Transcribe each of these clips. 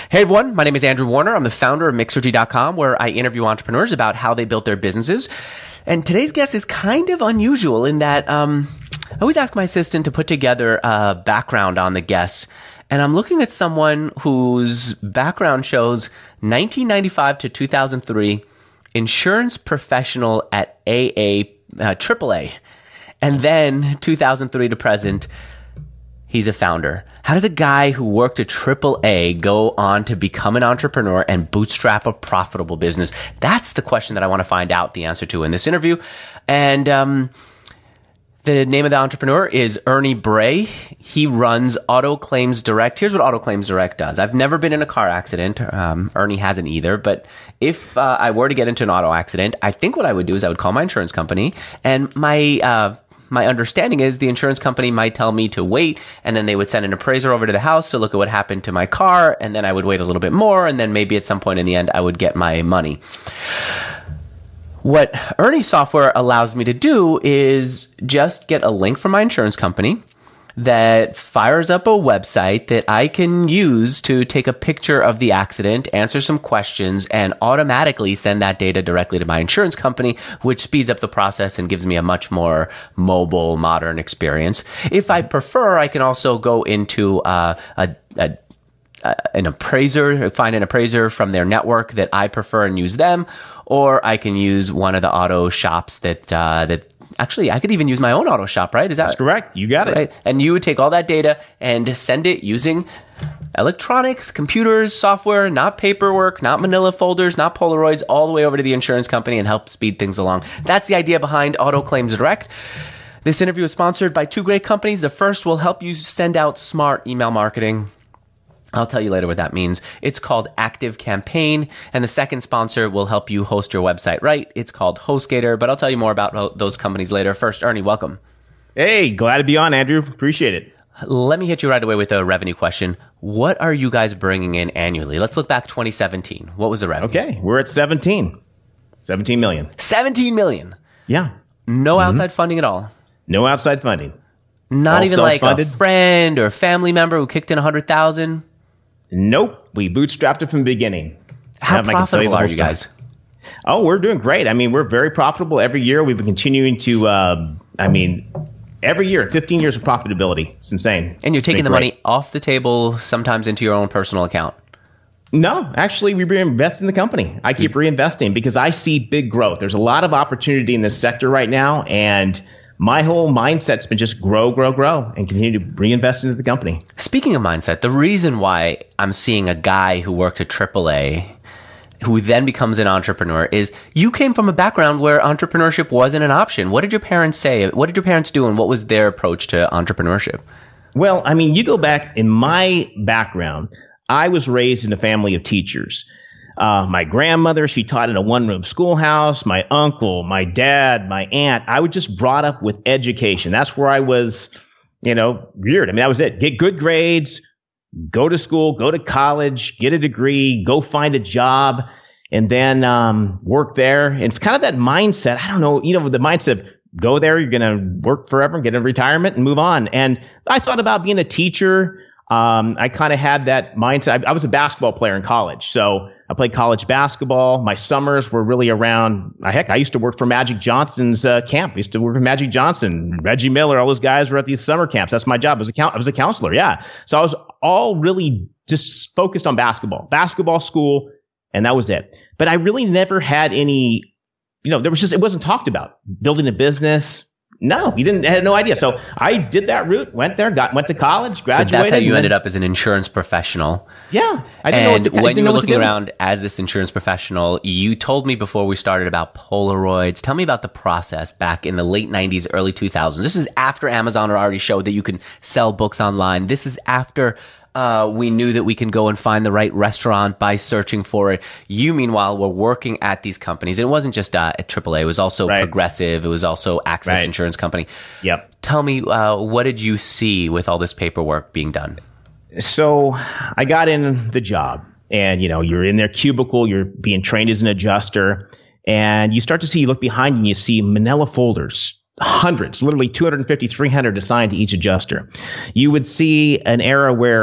Hey everyone, my name is Andrew Warner. I'm the founder of Mixergy.com, where I interview entrepreneurs about how they built their businesses. And today's guest is kind of unusual in that I always ask my assistant to put together a background on the guests. And I'm looking at someone whose background shows 1995 to 2003, insurance professional at AAA. And then 2003 to present, he's a founder. How does a guy who worked at AAA go on to become an entrepreneur and bootstrap a profitable business? That's the question that I want to find out the answer to in this interview. And the name of the entrepreneur is Ernie Bray. He runs Auto Claims Direct. Here's what Auto Claims Direct does. I've never been in a car accident. Ernie hasn't either. But if I were to get into an auto accident, I think what I would do is I would call my insurance company, and my understanding is the insurance company might tell me to wait, and then they would send an appraiser over to the house to look at what happened to my car, and then I would wait a little bit more, and then maybe at some point in the end, I would get my money. What Ernie's software allows me to do is just get a link from my insurance company that fires up a website that I can use to take a picture of the accident, answer some questions, and automatically send that data directly to my insurance company, which speeds up the process and gives me a much more mobile, modern experience. If I prefer, I can also go into an appraiser, find an appraiser from their network that I prefer and use them, or I can use one of the auto shops that actually, I could even use my own auto shop, right? That's correct. You got it. Right? And you would take all that data and send it using electronics, computers, software, not paperwork, not manila folders, not Polaroids, all the way over to the insurance company and help speed things along. That's the idea behind Auto Claims Direct. This interview is sponsored by two great companies. The first will help you send out smart email marketing. I'll tell you later what that means. It's called Active Campaign, and the second sponsor will help you host your website right. It's called HostGator, but I'll tell you more about those companies later. First, Ernie, welcome. Hey, glad to be on, Andrew. Appreciate it. Let me hit you right away with a revenue question. What are you guys bringing in annually? Let's look back 2017. What was the revenue? Okay, we're at 17 million. 17 million? Yeah. No outside funding at all? No outside funding. Not all even like a friend or family member who kicked in 100,000? Nope. We bootstrapped it from the beginning. How profitable are you guys? Oh, we're doing great. I mean, we're very profitable every year. We've been continuing to, every year, 15 years of profitability. It's insane. And you're taking the money off the table, sometimes into your own personal account? No, actually, we reinvest in the company. I keep reinvesting because I see big growth. There's a lot of opportunity in this sector right now, and my whole mindset's been just grow, and continue to reinvest into the company. Speaking of mindset, the reason why I'm seeing a guy who worked at AAA who then becomes an entrepreneur is you came from a background where entrepreneurship wasn't an option. What did your parents say? What did your parents do, and what was their approach to entrepreneurship? Well, I mean, you go back in my background, I was raised in a family of teachers. My grandmother, she taught in a one-room schoolhouse. My uncle, my dad, my aunt. I was just brought up with education. That's where I was, reared. I mean, that was it. Get good grades, go to school, go to college, get a degree, go find a job, and then work there. And it's kind of that mindset. I don't know, the mindset of go there, you're going to work forever, get a retirement, and move on. And I thought about being a teacher. I kind of had that mindset. I was a basketball player in college, so I played college basketball. My summers were really around, I used to work for Magic Johnson's camp. I used to work for Magic Johnson, Reggie Miller, all those guys were at these summer camps. That's my job. I was a counselor, yeah. So I was all really just focused on basketball school, and that was it. But I really never had any, it wasn't talked about. Building a business. No, I had no idea. So I did that route, went there, went to college, graduated. So that's how you ended up as an insurance professional. Yeah. And when you were looking around as this insurance professional, you told me before we started about Polaroids. Tell me about the process back in the late 90s, early 2000s. This is after Amazon had already showed that you can sell books online. This is after we knew that we can go and find the right restaurant by searching for it. You, meanwhile, were working at these companies. It wasn't just at AAA. It was also Progressive. It was also Access Insurance Company. Yep. Tell me, what did you see with all this paperwork being done? So I got in the job, and, you're in their cubicle. You're being trained as an adjuster, and you start to see, you look behind you, and you see manila folders. Hundreds, literally 250, 300 assigned to each adjuster. You would see an era where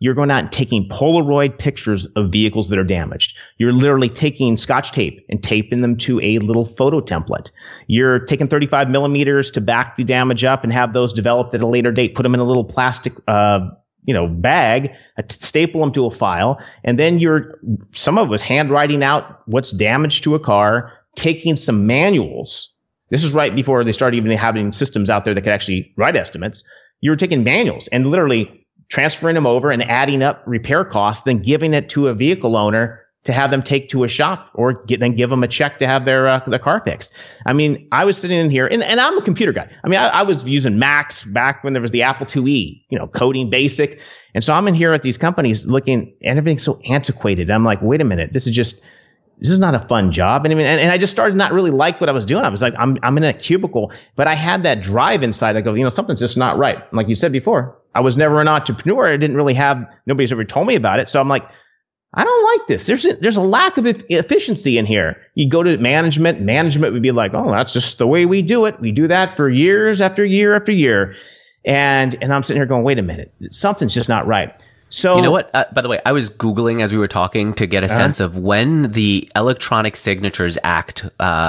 you're going out and taking Polaroid pictures of vehicles that are damaged. You're literally taking Scotch tape and taping them to a little photo template. You're taking 35 millimeters to back the damage up and have those developed at a later date. Put them in a little plastic, bag, staple them to a file, and then some of us handwriting out what's damaged to a car, taking some manuals. This is right before they started even having systems out there that could actually write estimates. You were taking manuals and literally transferring them over and adding up repair costs, then giving it to a vehicle owner to have them take to a shop or then give them a check to have their car fixed. I mean, I was sitting in here and I'm a computer guy. I mean, I was using Macs back when there was the Apple IIe, coding basic. And so I'm in here at these companies looking and everything's so antiquated. I'm like, wait a minute, this is not a fun job. And I just started not really like what I was doing. I was like, I'm in a cubicle, but I had that drive inside. I go, something's just not right. Like you said before, I was never an entrepreneur. I didn't really nobody's ever told me about it. So I'm like, I don't like this. There's a lack of efficiency in here. You go to management would be like, oh, that's just the way we do it. We do that for years after year after year. And I'm sitting here going, wait a minute, something's just not right. So, you know what? By the way, I was Googling as we were talking to get a sense of when the Electronic Signatures Act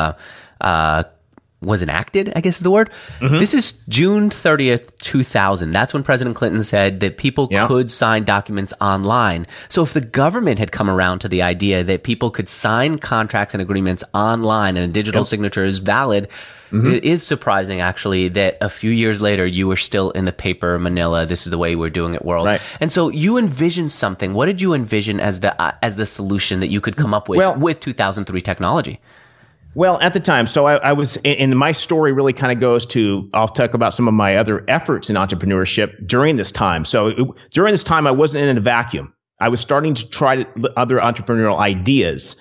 was enacted, I guess is the word. Mm-hmm. This is June 30th, 2000. That's when President Clinton said that people could sign documents online. So if the government had come around to the idea that people could sign contracts and agreements online and a digital signature is valid, it is surprising, actually, that a few years later, you were still in the paper manila, this is the way we're doing it world. Right. And so you envisioned something. What did you envision as the solution that you could come up with 2003 technology? Well, at the time, so I was, and my story really kind of goes to, I'll talk about some of my other efforts in entrepreneurship during this time. So during this time, I wasn't in a vacuum. I was starting to try other entrepreneurial ideas,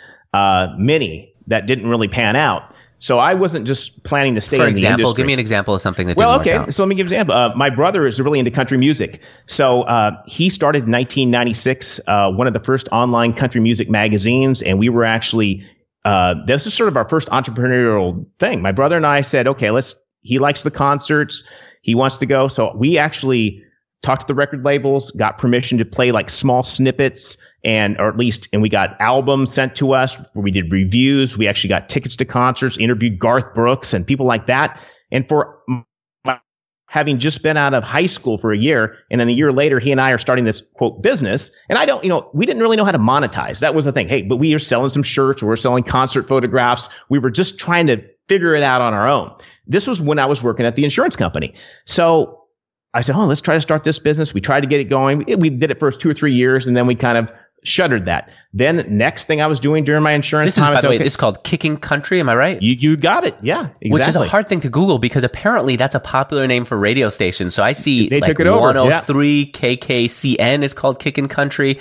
many that didn't really pan out. So I wasn't just planning to stay in the industry. For example, give me an example of something that didn't work out. So let me give you an example. My brother is really into country music. So he started in 1996, one of the first online country music magazines, and we were actually this is sort of our first entrepreneurial thing. My brother and I said, okay, he likes the concerts. He wants to go. So we actually talked to the record labels, got permission to play like small snippets and we got albums sent to us where we did reviews. We actually got tickets to concerts, interviewed Garth Brooks and people like that. And for having just been out of high school for a year, and then a year later, he and I are starting this quote business. And we didn't really know how to monetize. That was the thing. Hey, but we are selling some shirts, or we're selling concert photographs. We were just trying to figure it out on our own. This was when I was working at the insurance company. So I said, let's try to start this business. We tried to get it going. We did it for 2 or 3 years, and then we kind of shuttered that. Then next thing I was doing during my insurance time, by the way, it's called Kicking Country. Am I right? You got it. Yeah, exactly. Which is a hard thing to Google because apparently that's a popular name for radio stations. So I see they took it over. 103 KKCN is called Kicking Country.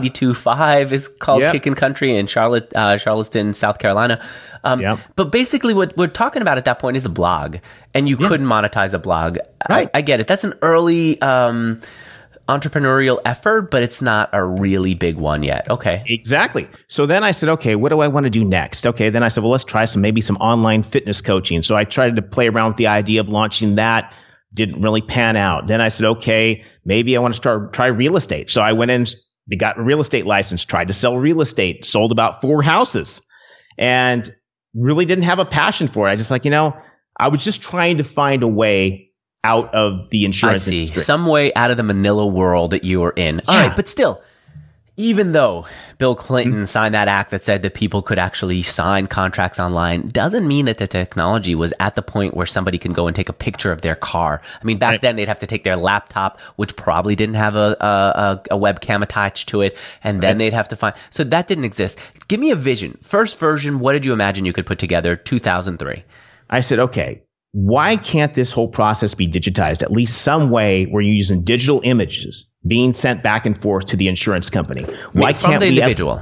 92.5 is called Kicking Country in Charleston, South Carolina. But basically what we're talking about at that point is a blog, and you couldn't monetize a blog. Right. I get it. That's an early entrepreneurial effort, but it's not a really big one yet. Okay. Exactly. So then I said, okay, what do I want to do next? Okay. Then I said, well, let's try maybe some online fitness coaching. So I tried to play around with the idea of launching that. Didn't really pan out. Then I said, okay, maybe I want to try real estate. So I went in, got a real estate license, tried to sell real estate, sold about 4 houses, and really didn't have a passion for it. I just I was just trying to find a way out of the insurance industry. Some way out of the manila world that you were in. All right, but still, even though Bill Clinton signed that act that said that people could actually sign contracts online, doesn't mean that the technology was at the point where somebody can go and take a picture of their car. I mean, back then they'd have to take their laptop, which probably didn't have a webcam attached to it, and then they'd have to find. So that didn't exist. Give me a vision. First version, what did you imagine you could put together? 2003. I said, okay, why can't this whole process be digitized? At least some way where you're using digital images being sent back and forth to the insurance company. Why from can't the individual?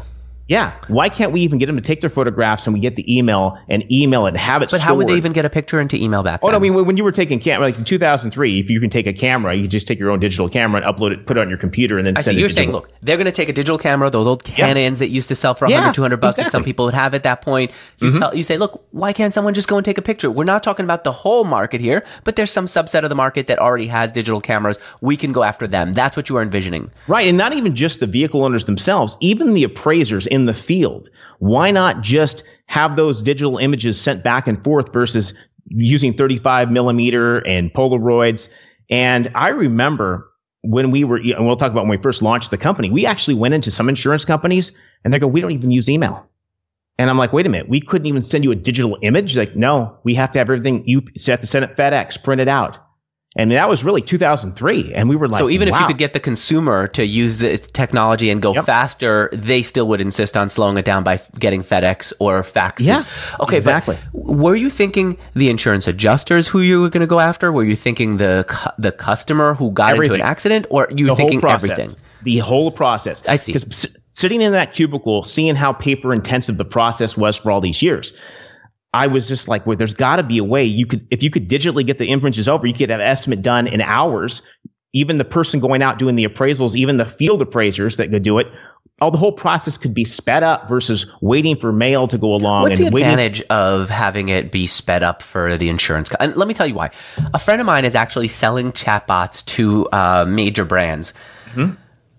Yeah. Why can't we even get them to take their photographs and we get the email and email it and have it But stored? how would they even get a picture into email back then? Oh, no, I mean, when you were taking camera, like in 2003, if you can take a camera, you just take your own digital camera and upload it, put it on your computer, and then send it. You're saying, look, they're going to take a digital camera, those old Canons that used to sell for $100, $200 that some people would have at that point. You say, look, why can't someone just go and take a picture? We're not talking about the whole market here, but there's some subset of the market that already has digital cameras. We can go after them. That's what you are envisioning. Right. And not even just the vehicle owners themselves, even the appraisers in the field. Why not just have those digital images sent back and forth versus using 35 millimeter and Polaroids? And I remember when we were, and we'll talk about when we first launched the company, we actually went into some insurance companies and they go, we don't even use email. And I'm like, wait a minute, we couldn't even send you a digital image? Like, no, we have to have everything. You have to send it FedEx, print it out. And that was really 2003. And we were like, so even wow. if you could get the consumer to use the technology and go faster, they still would insist on slowing it down by getting FedEx or faxes. Yeah, okay, exactly. But were you thinking the insurance adjusters who you were going to go after? Were you thinking the customer who got into an accident, or you thinking everything? The whole process. I see. Because sitting in that cubicle, seeing how paper intensive the process was for all these years, I was just like, well, there's got to be a way if you could digitally get the images over, you could have an estimate done in hours. Even the person going out doing the appraisals, even the field appraisers that could do it, the whole process could be sped up versus waiting for mail to go along. What's the advantage of having it be sped up for the insurance? And let me tell you why. A friend of mine is actually selling chatbots to major brands. Mm-hmm.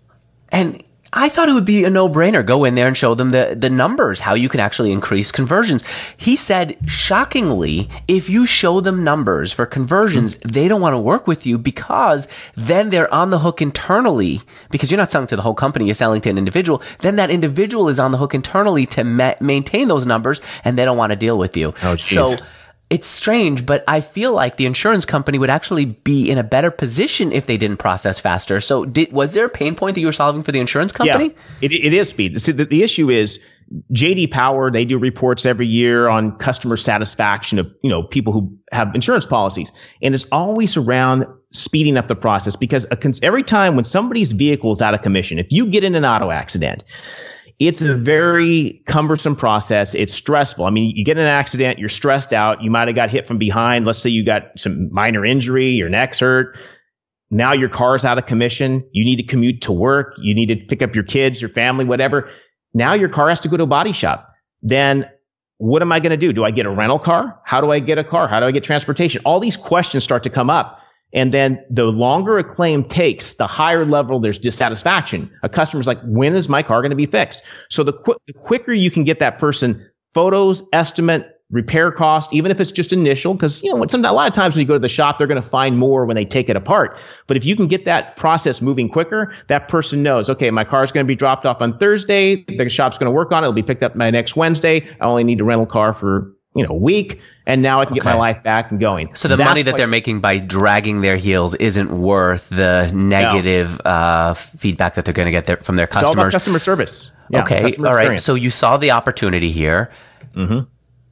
And I thought it would be a no-brainer. Go in there and show them the numbers, how you can actually increase conversions. He said, shockingly, if you show them numbers for conversions, they don't want to work with you because then they're on the hook internally, because you're not selling to the whole company, you're selling to an individual. Then that individual is on the hook internally to maintain those numbers, and they don't want to deal with you. Oh, geez. So it's strange, but I feel like the insurance company would actually be in a better position if they didn't process faster. So was there a pain point that you were solving for the insurance company? Yeah, it is speed. See, the issue is J.D. Power, they do reports every year on customer satisfaction of, people who have insurance policies. And it's always around speeding up the process, because every time when somebody's vehicle is out of commission, if you get in an auto accident, it's a very cumbersome process. It's stressful. I mean, you get in an accident, you're stressed out. You might have got hit from behind. Let's say you got some minor injury, your neck's hurt. Now your car's out of commission. You need to commute to work. You need to pick up your kids, your family, whatever. Now your car has to go to a body shop. Then what am I going to do? Do I get a rental car? How do I get a car? How do I get transportation? All these questions start to come up. And then the longer a claim takes, the higher level there's dissatisfaction. A customer's like, when is my car going to be fixed? So the quicker you can get that person photos, estimate, repair cost, even if it's just initial, because, a lot of times when you go to the shop, they're going to find more when they take it apart. But if you can get that process moving quicker, that person knows, okay, my car's going to be dropped off on Thursday. The shop's going to work on it. It'll be picked up by next Wednesday. I only need a rental car for, a week. And now I can get my life back and going. So the money that they're making by dragging their heels isn't worth the negative feedback that they're going to get from their customers. It's all about customer service. Yeah, okay. Customer all right. experience. So you saw the opportunity here. Mm-hmm.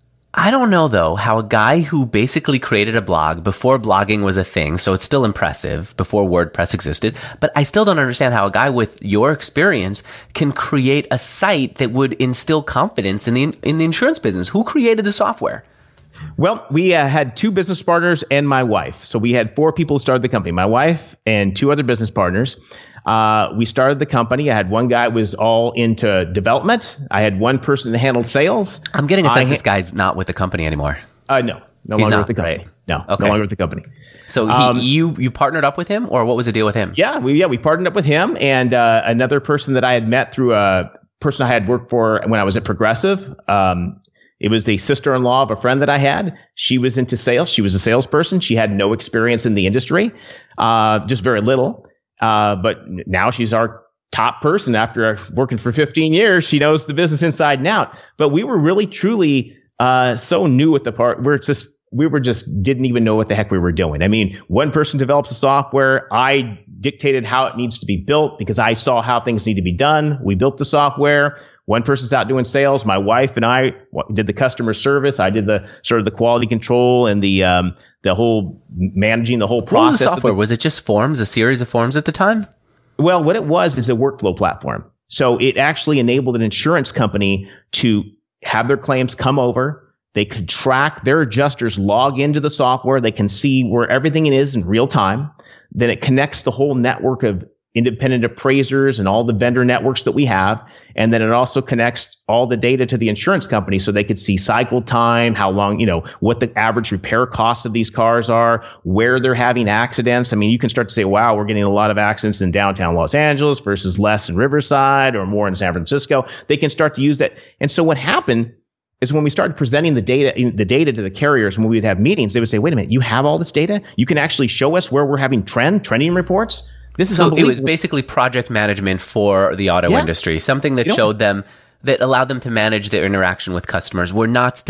I don't know, though, how a guy who basically created a blog before blogging was a thing, so it's still impressive, before WordPress existed, but I still don't understand how a guy with your experience can create a site that would instill confidence in the insurance business. Who created the software? Well, we had two business partners and my wife. So we had 4 people who started the company, my wife and 2 other business partners. We started the company. I had one guy who was all into development. I had one person that handled sales. I'm getting a sense this guy's not with the company anymore. No longer with the company. Right? No longer with the company. So you partnered up with him, or what was the deal with him? Yeah, we partnered up with him and another person that I had met through a person I had worked for when I was at Progressive. It was a sister-in-law of a friend that I had. She was into sales. She was a salesperson. She had no experience in the industry, just very little. But now she's our top person after working for 15 years. She knows the business inside and out. But we were really, truly so new at the part. We were just didn't even know what the heck we were doing. I mean, one person develops the software. I dictated how it needs to be built because I saw how things need to be done. We built the software. One person's out doing sales. My wife and I did the customer service. I did the sort of the quality control and the whole managing the whole process. What was the software? Was it just forms, a series of forms at the time? Well, what it was is a workflow platform. So it actually enabled an insurance company to have their claims come over. They could track their adjusters, log into the software. They can see where everything is in real time. Then it connects the whole network of independent appraisers and all the vendor networks that we have. And then it also connects all the data to the insurance company so they could see cycle time, how long, what the average repair costs of these cars are, where they're having accidents. I mean, you can start to say, wow, we're getting a lot of accidents in downtown Los Angeles versus less in Riverside or more in San Francisco. They can start to use that. And so what happened is when we started presenting the data to the carriers, when we would have meetings, they would say, wait a minute, you have all this data? You can actually show us where we're having trending reports? This is unbelievable. It was basically project management for the auto industry, something that showed them, that allowed them to manage their interaction with customers. We're not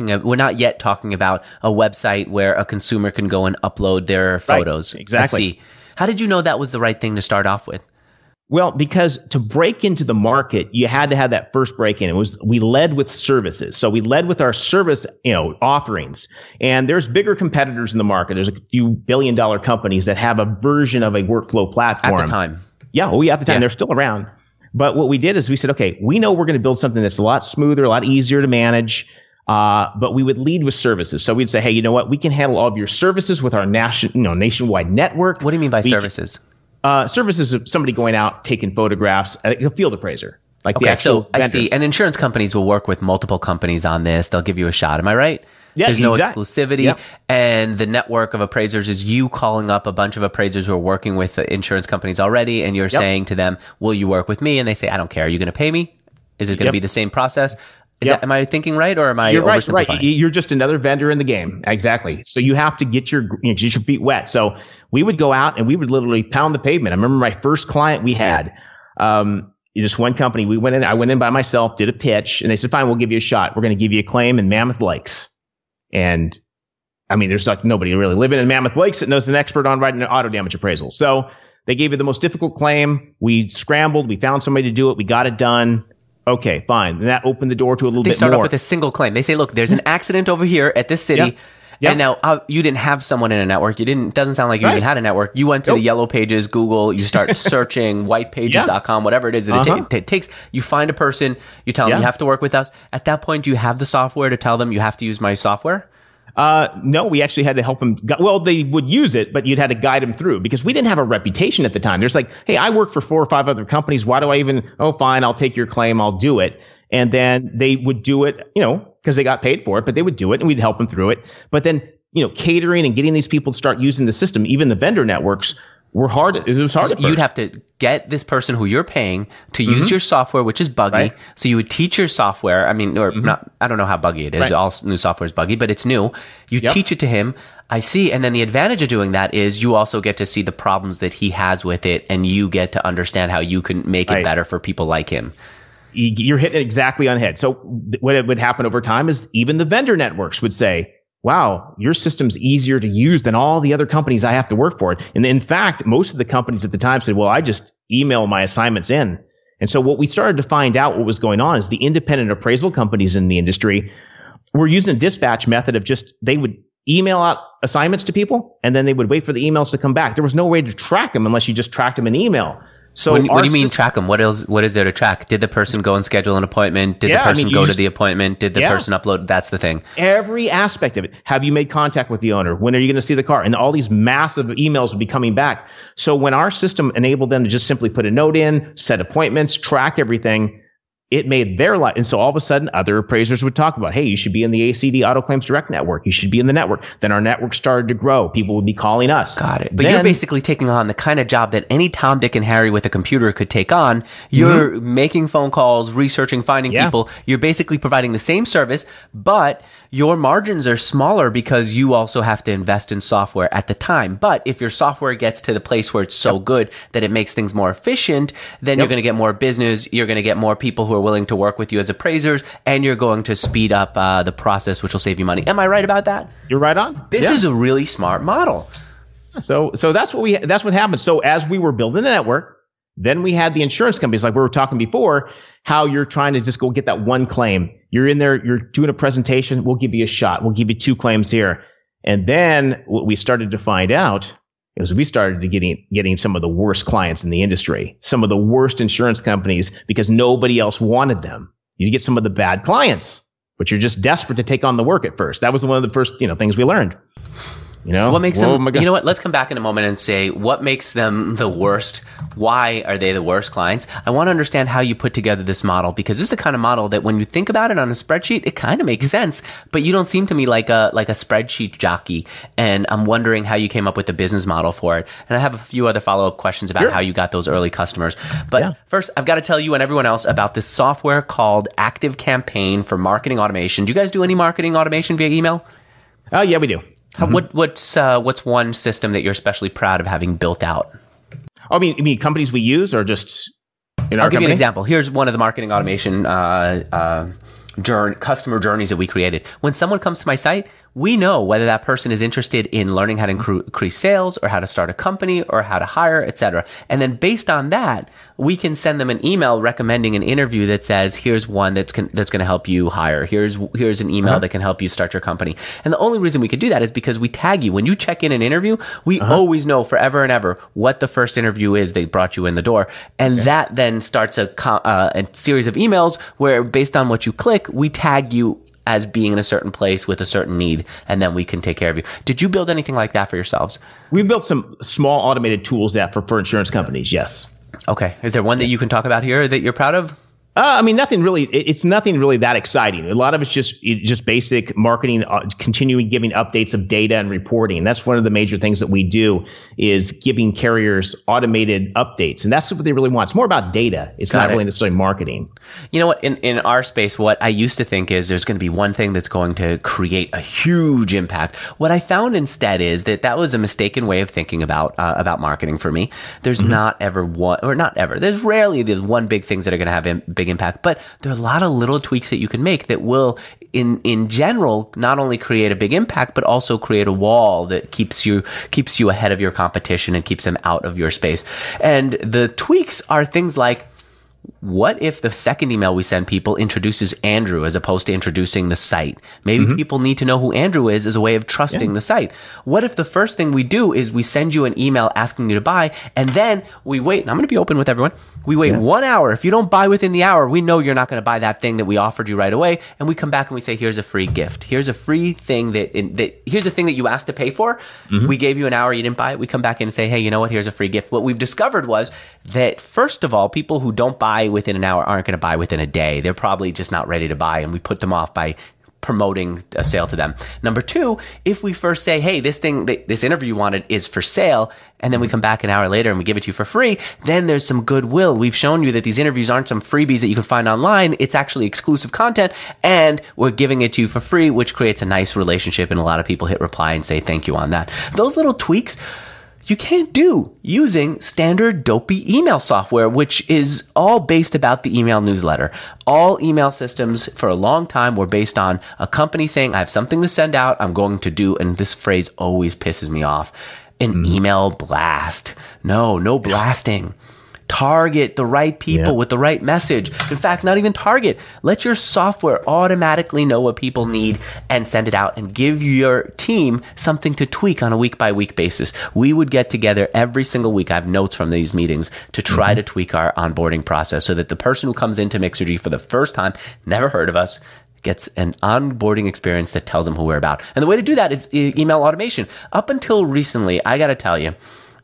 yet talking about a website where a consumer can go and upload their photos. Right, exactly. I see. How did you know that was the right thing to start off with? Well, because to break into the market, you had to have that first break in. We led with services. So we led with our service, offerings. And there's bigger competitors in the market. There's a few billion-dollar companies that have a version of a workflow platform. At the time. Yeah. Oh, yeah. At the time. Yeah. They're still around. But what we did is we said, okay, we know we're going to build something that's a lot smoother, a lot easier to manage. But we would lead with services. So we'd say, hey, you know what? We can handle all of your services with our nationwide network. What do you mean by services? Services of somebody going out, taking photographs, a field appraiser. Like okay, so I see. And insurance companies will work with multiple companies on this. They'll give you a shot. Am I right? Yeah, There's no exclusivity. Yep. And the network of appraisers is you calling up a bunch of appraisers who are working with insurance companies already. And you're saying to them, will you work with me? And they say, I don't care. Are you going to pay me? Is it going to be the same process? Am I thinking right, or am I oversimplifying? Right. You're just another vendor in the game. Exactly. So you have to get your feet wet. So we would go out and we would literally pound the pavement. I remember my first client we had, just one company. I went in by myself, did a pitch, and they said, fine, we'll give you a shot. We're going to give you a claim in Mammoth Lakes. And I mean, there's like nobody really living in Mammoth Lakes that knows an expert on writing an auto damage appraisal. So they gave you the most difficult claim. We scrambled. We found somebody to do it. We got it done. Okay, fine. And that opened the door to a little bit more. They start off with a single claim. They say, look, there's an accident over here at this city. Yep. And now you didn't have someone in a network. It doesn't sound like you even had a network. You went to the Yellow Pages, Google, you start searching whitepages.com, whatever it is. It takes, you find a person, you tell them you have to work with us. At that point, do you have the software to tell them you have to use my software? No, we actually had to help them. Well, they would use it, but you'd had to guide them through because we didn't have a reputation at the time. There's like, hey, I work for 4 or 5 other companies. Why do I even, fine, I'll take your claim. I'll do it. And then they would do it, because they got paid for it, but they would do it and we'd help them through it. But then, catering and getting these people to start using the system, even the vendor networks, were hard. It was hard. So you'd have to get this person who you're paying to use your software, which is buggy. Right. So you would teach your software. I mean, or not, I don't know how buggy it is. Right. All new software is buggy, but it's new. You teach it to him. I see. And then the advantage of doing that is you also get to see the problems that he has with it, and you get to understand how you can make it better for people like him. You're hitting it exactly on the head. So what would happen over time is even the vendor networks would say, wow, your system's easier to use than all the other companies I have to work for. And in fact, most of the companies at the time said, well, I just email my assignments in. And so what we started to find out what was going on is the independent appraisal companies in the industry were using a dispatch method of they would email out assignments to people and then they would wait for the emails to come back. There was no way to track them unless you just tracked them in email. So what do you mean track them? What is there to track? Did the person go and schedule an appointment? Did the person go to the appointment? Did the person upload? That's the thing. Every aspect of it. Have you made contact with the owner? When are you going to see the car? And all these massive emails would be coming back. So when our system enabled them to just simply put a note in, set appointments, track everything, it made their life. And so all of a sudden, other appraisers would talk about, hey, you should be in the ACD Auto Claims Direct network. You should be in the network. Then our network started to grow. People would be calling us. Got it. But you're basically taking on the kind of job that any Tom, Dick, and Harry with a computer could take on. You're making phone calls, researching, finding people. You're basically providing the same service, but your margins are smaller because you also have to invest in software at the time. But if your software gets to the place where it's so good that it makes things more efficient, then you're going to get more business. You're going to get more people who are willing to work with you as appraisers, and you're going to speed up the process, which will save you money. Am I right about that? You're right on. This is a really smart model. So that's what happened. So as we were building the network, then we had the insurance companies, like we were talking before, how you're trying to just go get that one claim. You're in there, you're doing a presentation. We'll give you a shot. We'll give you 2 claims here. And then what we started to find out is we started to getting some of the worst clients in the industry, some of the worst insurance companies, because nobody else wanted them. You get some of the bad clients, but you're just desperate to take on the work at first. That was one of the first, things we learned. What makes them, let's come back in a moment and say, what makes them the worst? Why are they the worst clients? I want to understand how you put together this model, because this is the kind of model that when you think about it on a spreadsheet, it kind of makes sense, but you don't seem to me like a spreadsheet jockey. And I'm wondering how you came up with the business model for it. And I have a few other follow-up questions about how you got those early customers. But first, I've got to tell you and everyone else about this software called ActiveCampaign for marketing automation. Do you guys do any marketing automation via email? Oh, yeah, we do. What's one system that you're especially proud of having built out? Oh, you mean companies we use, or just in our I'll give company? you an example. Here's one of the marketing automation customer journeys that we created. When someone comes to my site, we know whether that person is interested in learning how to increase sales, or how to start a company, or how to hire, etc. And then based on that, we can send them an email recommending an interview that says, here's one that's going to help you hire. Here's an email that can help you start your company. And the only reason we could do that is because we tag you. When you check in an interview, we always know forever and ever what the first interview is that brought you in the door. And that then starts a series of emails where, based on what you click, we tag you as being in a certain place with a certain need, and then we can take care of you. Did you build anything like that for yourselves? We built some small automated tools for insurance companies, yes. Okay. Is there one that you can talk about here that you're proud of? Nothing really. It's nothing really that exciting. A lot of it's just basic marketing, continuing giving updates of data and reporting. That's one of the major things that we do, is giving carriers automated updates. And that's what they really want. It's more about data. It's not really necessarily marketing. You know what? In our space, what I used to think is there's going to be one thing that's going to create a huge impact. What I found instead is that was a mistaken way of thinking about marketing for me. There's there's rarely one big things that are going to have big impact, but there are a lot of little tweaks that you can make that will, in general, not only create a big impact, but also create a wall that keeps you ahead of your competition and keeps them out of your space. And the tweaks are things like, what if the second email we send people introduces Andrew as opposed to introducing the site? Maybe people need to know who Andrew is as a way of trusting the site. What if the first thing we do is we send you an email asking you to buy, and then we wait, and I'm going to be open with everyone, we wait 1 hour. If you don't buy within the hour, we know you're not going to buy that thing that we offered you right away, and we come back and we say, here's a free gift. Here's a free thing here's the thing that you asked to pay for. We gave you an hour, you didn't buy it. We come back in and say, hey, you know what? Here's a free gift. What we've discovered was that, first of all, people who don't buy within an hour aren't going to buy within a day. They're probably just not ready to buy, and we put them off by promoting a sale to them. Number two, if we first say, hey, this interview you wanted is for sale, and then we come back an hour later and we give it to you for free, then there's some goodwill. We've shown you that these interviews aren't some freebies that you can find online. It's actually exclusive content, and we're giving it to you for free, which creates a nice relationship, and a lot of people hit reply and say thank you on that. Those little tweaks you can't do using standard dopey email software, which is all based about the email newsletter. All email systems for a long time were based on a company saying, I have something to send out, I'm going to do, and this phrase always pisses me off, an email blast. No blasting. Target the right people with the right message. In fact, not even target. Let your software automatically know what people need and send it out, and give your team something to tweak on a week-by-week basis. We would get together every single week. I have notes from these meetings to try to tweak our onboarding process so that the person who comes into Mixergy for the first time, never heard of us, gets an onboarding experience that tells them who we're about. And the way to do that is email automation. Up until recently, I got to tell you,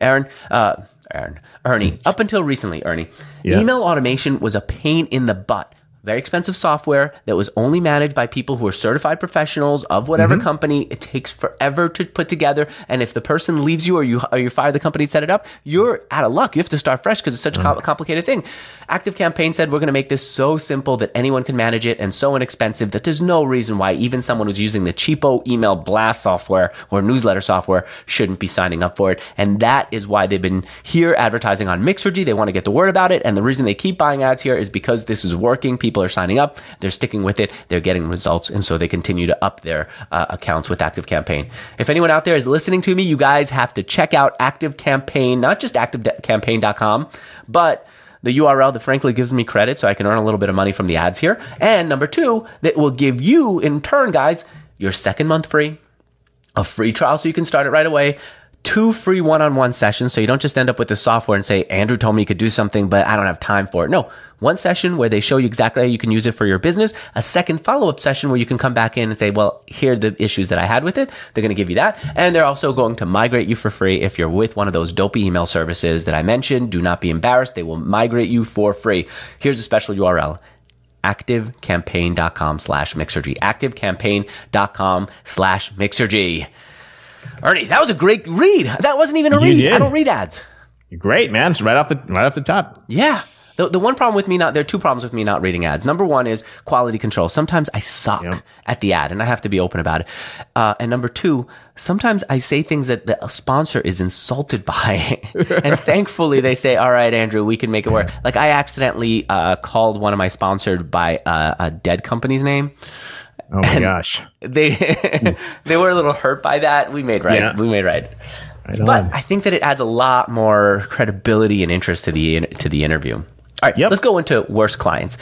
Ernie, up until recently, email automation was a pain in the butt. Very expensive software that was only managed by people who are certified professionals of whatever company. It takes forever to put together. And if the person leaves you or you fire the company to set it up, you're out of luck. You have to start fresh because it's such a complicated thing. ActiveCampaign said, we're going to make this so simple that anyone can manage it, and so inexpensive that there's no reason why even someone who's using the cheapo email blast software or newsletter software shouldn't be signing up for it. And that is why they've been here advertising on Mixergy. They want to get the word about it. And the reason they keep buying ads here is because this is working. People are signing up, they're sticking with it, they're getting results, and so they continue to up their accounts with ActiveCampaign. If anyone out there is listening to me, you guys have to check out ActiveCampaign, not just ActiveCampaign.com, but the URL that frankly gives me credit so I can earn a little bit of money from the ads here. And number two, that will give you, in turn, guys, your second month free, a free trial so you can start it right away, 2 free one-on-one sessions, so you don't just end up with the software and say, Andrew told me you could do something, but I don't have time for it. No, 1 session where they show you exactly how you can use it for your business. A second follow-up session where you can come back in and say, well, here are the issues that I had with it. They're going to give you that. And they're also going to migrate you for free if you're with one of those dopey email services that I mentioned. Do not be embarrassed. They will migrate you for free. Here's a special URL. activecampaign.com/Mixergy. activecampaign.com/Mixergy. Ernie, that was a great read. That wasn't even a read. Did. I don't read ads. Great, man. It's right off the top. Yeah. The one problem with me there are 2 problems with me not reading ads. Number 1 is quality control. Sometimes I suck at the ad and I have to be open about it. And number 2, sometimes I say things that the sponsor is insulted by. And thankfully they say, all right, Andrew, we can make it work. Like I accidentally called one of my sponsored by a dead company's name. Oh my gosh. They were a little hurt by that. We made right. Yeah. We made right. But I think that it adds a lot more credibility and interest to the interview. All right, let's go into worst clients.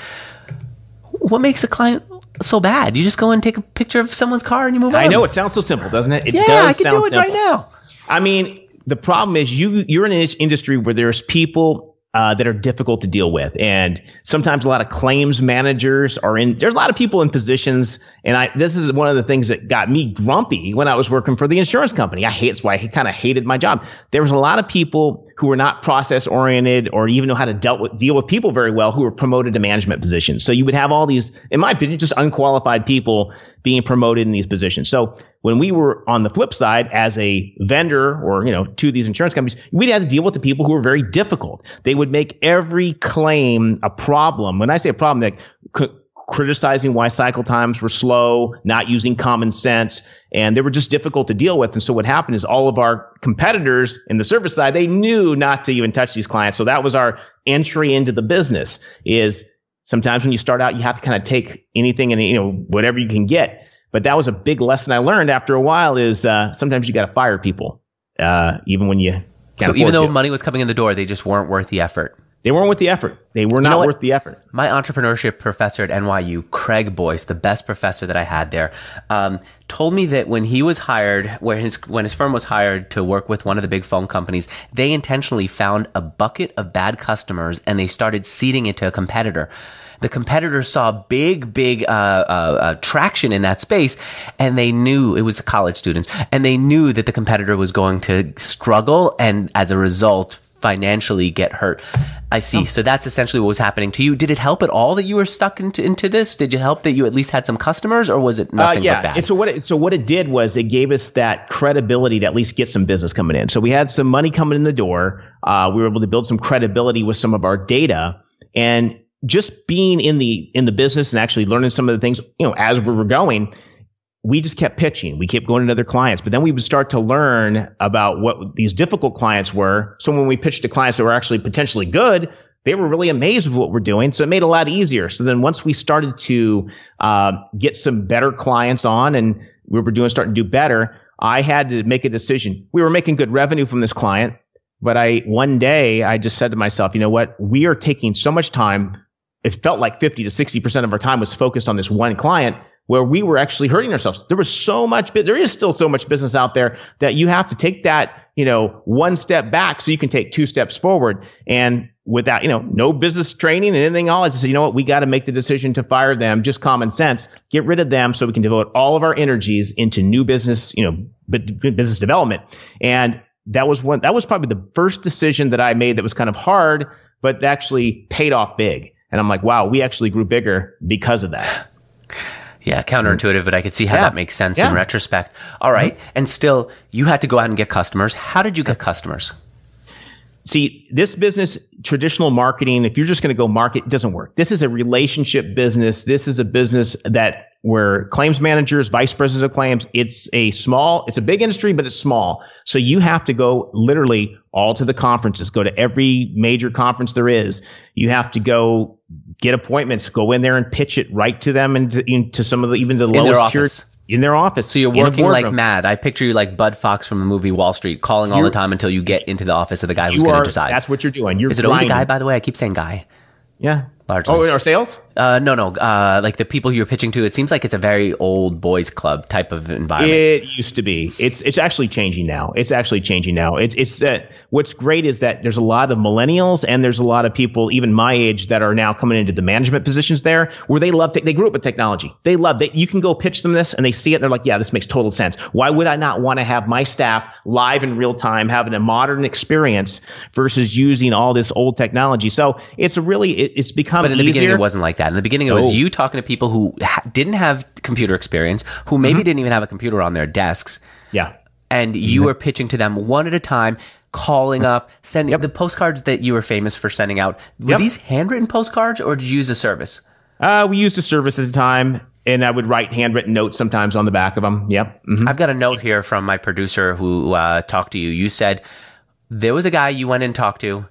What makes a client so bad? You just go and take a picture of someone's car and you move on. I know, it sounds so simple, doesn't it? It does I can do it simple. Right now. I mean, the problem is you're in an industry where there's people that are difficult to deal with. And sometimes a lot of claims managers there's a lot of people in positions. And this is one of the things that got me grumpy when I was working for the insurance company. That's why I kind of hated my job. There was a lot of people who were not process oriented or even know how to deal with people very well who were promoted to management positions. So you would have all these, in my opinion, just unqualified people being promoted in these positions. So when we were on the flip side as a vendor or, to these insurance companies, we'd have to deal with the people who were very difficult. They would make every claim a problem. When I say a problem, like criticizing why cycle times were slow, not using common sense, and they were just difficult to deal with. And so what happened is all of our competitors in the service side, they knew not to even touch these clients. So that was our entry into the business. Is sometimes when you start out, you have to kind of take anything and whatever you can get. But that was a big lesson I learned after a while is sometimes you got to fire people, even when you can't afford even though to. Money was coming in the door, they just weren't worth the effort. They weren't worth the effort. They were not worth the effort. My entrepreneurship professor at NYU, Craig Boyce, the best professor that I had there, told me that when he was hired, when his firm was hired to work with one of the big phone companies, they intentionally found a bucket of bad customers and they started seeding it to a competitor. The competitor saw big traction in that space, and they knew it was college students, and they knew that the competitor was going to struggle and, as a result, financially get hurt. I see. So that's essentially what was happening to you. Did it help at all that you were stuck into this? Did it help that you at least had some customers, or was it nothing but bad? And so what it did was it gave us that credibility to at least get some business coming in. So we had some money coming in the door. We were able to build some credibility with some of our data, and just being in the business and actually learning some of the things, as we were going, we just kept pitching. We kept going to other clients, but then we would start to learn about what these difficult clients were. So when we pitched to clients that were actually potentially good, they were really amazed with what we're doing. So it made it a lot easier. So then once we started to get some better clients on and we were starting to do better, I had to make a decision. We were making good revenue from this client, but one day I just said to myself, you know what? We are taking so much time. It felt like 50 to 60% of our time was focused on this one client, where we were actually hurting ourselves. There is still so much business out there that you have to take that, one step back so you can take 2 steps forward. And without, no business training and anything, all I just said, you know what, we got to make the decision to fire them. Just common sense, get rid of them so we can devote all of our energies into new business, business development. And that was probably the first decision that I made that was kind of hard, but actually paid off big. And I'm like, wow, we actually grew bigger because of that. Yeah, counterintuitive, but I could see how that makes sense in retrospect. All right. And still, you had to go out and get customers. How did you get customers? See, this business, traditional marketing, if you're just going to go market, it doesn't work. This is a relationship business. This is a business where claims managers, vice presidents of claims, it's a big industry, but it's small. So you have to go literally all to the conferences, go to every major conference there is. You have to go get appointments, go in there and pitch it right to them and to some of even the lowest tiers. In their office. So you're working like mad. I picture you like Bud Fox from the movie Wall Street, calling all the time until you get into the office of the guy who's going to decide. That's what you're doing. Is it always a guy, by the way? I keep saying guy. Yeah. Largely. Oh, our sales? No. Like the people you're pitching to, it seems like it's a very old boys club type of environment. It used to be. It's actually changing now. It's what's great is that there's a lot of millennials and there's a lot of people, even my age, that are now coming into the management positions there where they love, they grew up with technology. They love that. You can go pitch them this and they see it. And they're like, yeah, this makes total sense. Why would I not want to have my staff live in real time, having a modern experience versus using all this old technology? So it's it's become But in the easier. beginning, it wasn't like that. In the beginning, it was you talking to people who didn't have computer experience, who maybe didn't even have a computer on their desks. Yeah. And you were pitching to them one at a time, calling up, sending the postcards that you were famous for sending out. Were these handwritten postcards or did you use a service? We used a service at the time, and I would write handwritten notes sometimes on the back of them. Yep. Mm-hmm. I've got a note here from my producer who talked to you. You said there was a guy you went and talked to.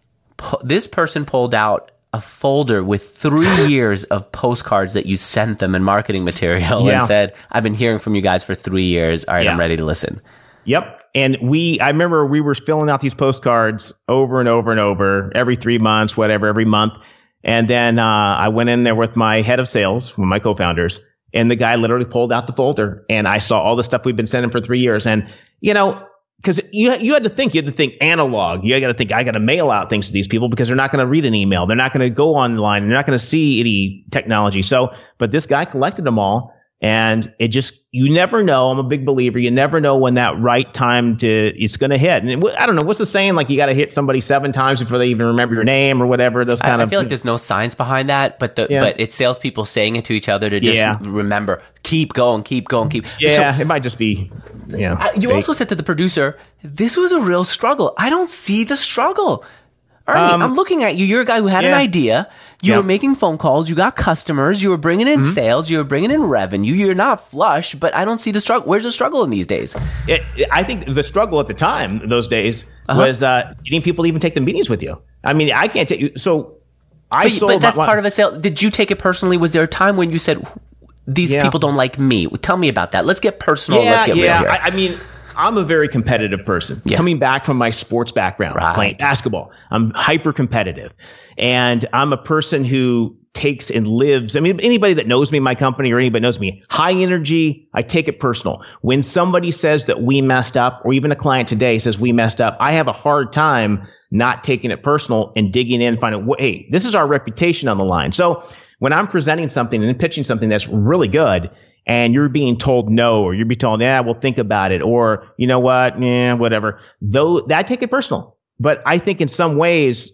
This person pulled out a folder with 3 years of postcards that you sent them and marketing material and said, I've been hearing from you guys for 3 years. All right, I'm ready to listen. Yep. And I remember we were filling out these postcards over and over and over, every 3 months, whatever, every month. And then I went in there with my head of sales, with my co-founders, and the guy literally pulled out the folder and I saw all the stuff we've been sending for 3 years. And, because you had to think analog. You got to think, I got to mail out things to these people because they're not going to read an email. They're not going to go online. They're not going to see any technology. But this guy collected them all. And you never know. I'm a big believer. You never know when that right time is going to hit. And I don't know. What's the saying? Like you got to hit somebody 7 times before they even remember your name or whatever. I feel like there's no science behind that, but it's salespeople saying it to each other to just remember, keep going. Yeah, it might just be, you also said to the producer, this was a real struggle. I don't see the struggle. Ernie, I'm looking at you. You're a guy who had an idea. You were making phone calls. You got customers. You were bringing in sales. You were bringing in revenue. You're not flush, but I don't see the struggle. Where's the struggle in these days? I think the struggle at the time, those days, was getting people to even take the meetings with you. I mean, I can't take you. So but that's part of a sale. Did you take it personally? Was there a time when you said, these people don't like me? Tell me about that. Let's get personal. Let's get real here. I mean, I'm a very competitive person. Coming back from my sports background, playing basketball, I'm hyper competitive. And I'm a person who takes and lives. I mean, anybody that knows me, my company, or anybody knows me, high energy, I take it personal. When somebody says that we messed up, or even a client today says we messed up, I have a hard time not taking it personal and digging in, finding, hey, this is our reputation on the line. So when I'm presenting something and pitching something that's really good, and you're being told no, or you're being told, we'll think about it, or you know what, whatever. Though I take it personal, but I think in some ways,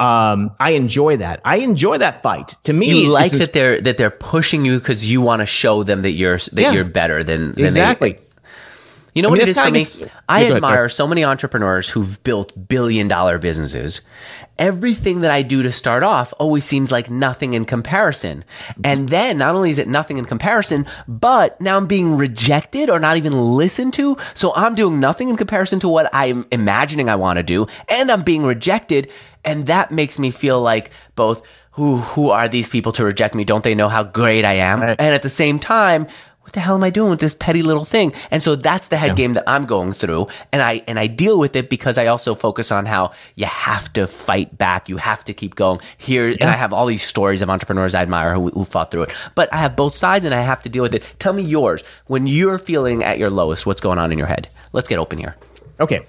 I enjoy that. I enjoy that fight. To me, you like that they're pushing you because you want to show them that you're better than exactly. You know what it is for me? I admire so many entrepreneurs who've built billion-dollar businesses. Everything that I do to start off always seems like nothing in comparison. And then not only is it nothing in comparison, but now I'm being rejected or not even listened to. So I'm doing nothing in comparison to what I'm imagining I want to do. And I'm being rejected. And that makes me feel like both, who are these people to reject me? Don't they know how great I am? Right. And at the same time, what the hell am I doing with this petty little thing? And so that's the head game that I'm going through. And I deal with it because I also focus on how you have to fight back. You have to keep going here. And I have all these stories of entrepreneurs I admire who fought through it, but I have both sides and I have to deal with it. Tell me yours. When you're feeling at your lowest, what's going on in your head? Let's get open here. Okay.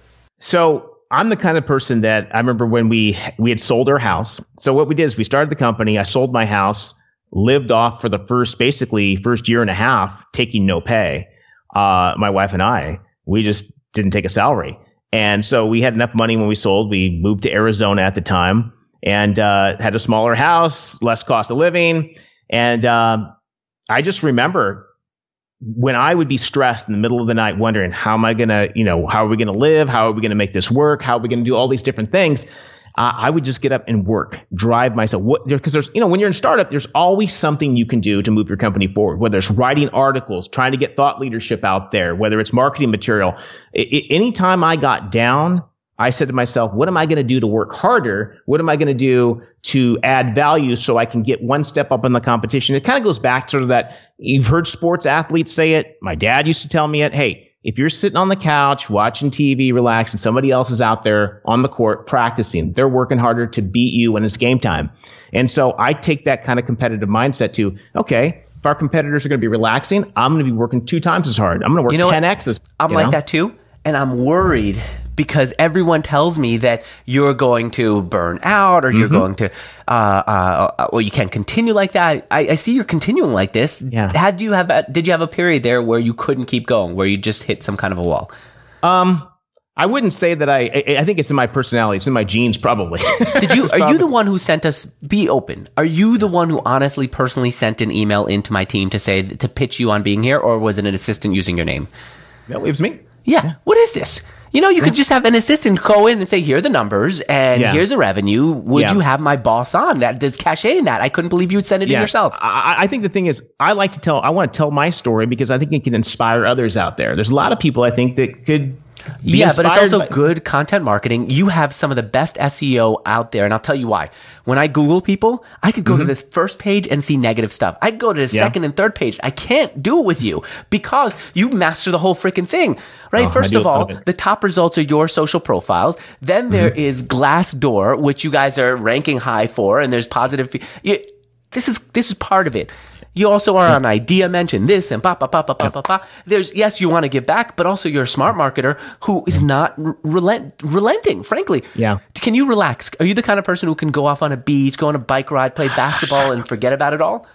So I'm the kind of person that I remember when we had sold our house. So what we did is we started the company. I sold my house, lived off for the first year and a half, taking no pay. My wife and I, we just didn't take a salary. And so we had enough money when we sold. We moved to Arizona at the time and had a smaller house, less cost of living. And I just remember when I would be stressed in the middle of the night, wondering how am I going to, how are we going to live? How are we going to make this work? How are we going to do all these different things? I would just get up and work, drive myself. Because there's, when you're in startup, there's always something you can do to move your company forward, whether it's writing articles, trying to get thought leadership out there, whether it's marketing material. Anytime I got down, I said to myself, what am I going to do to work harder? What am I going to do to add value so I can get one step up in the competition? It kind of goes back to sort of that, you've heard sports athletes say it. My dad used to tell me it. Hey, if you're sitting on the couch watching TV, relaxing, somebody else is out there on the court practicing. They're working harder to beat you when it's game time. And so I take that kind of competitive mindset to, okay, if our competitors are going to be relaxing, I'm going to be working 2 times as hard. I'm going to work 10x as I'm like that too. And I'm worried because everyone tells me that you're going to burn out or you're going to, or you can't continue like that. I see you're continuing like this. Yeah. Did you have a period there where you couldn't keep going, where you just hit some kind of a wall? I wouldn't say that I think it's in my personality. It's in my genes, probably. Are you the one who sent us, be open? Are you the one who honestly, personally sent an email into my team to pitch you on being here, or was it an assistant using your name? No, it was me. Yeah. What is this? You could just have an assistant go in and say, here are the numbers and here's the revenue. Would you have my boss on? There's cachet in that. I couldn't believe you would send it in yourself. I think the thing is, I want to tell my story because I think it can inspire others out there. There's a lot of people I think that could be inspired. But it's also good content marketing. You have some of the best SEO out there, and I'll tell you why. When I Google people, I could go to the first page and see negative stuff. I could go to the second and third page. I can't do it with you because you master the whole freaking thing, right? First of all, the top results are your social profiles. Then there is Glassdoor, which you guys are ranking high for, and there's positive. This is part of it. You also are on Idea Mention, this and There's, yes, you want to give back, but also you're a smart marketer who is not relenting, frankly. Yeah. Can you relax? Are you the kind of person who can go off on a beach, go on a bike ride, play basketball, and forget about it all?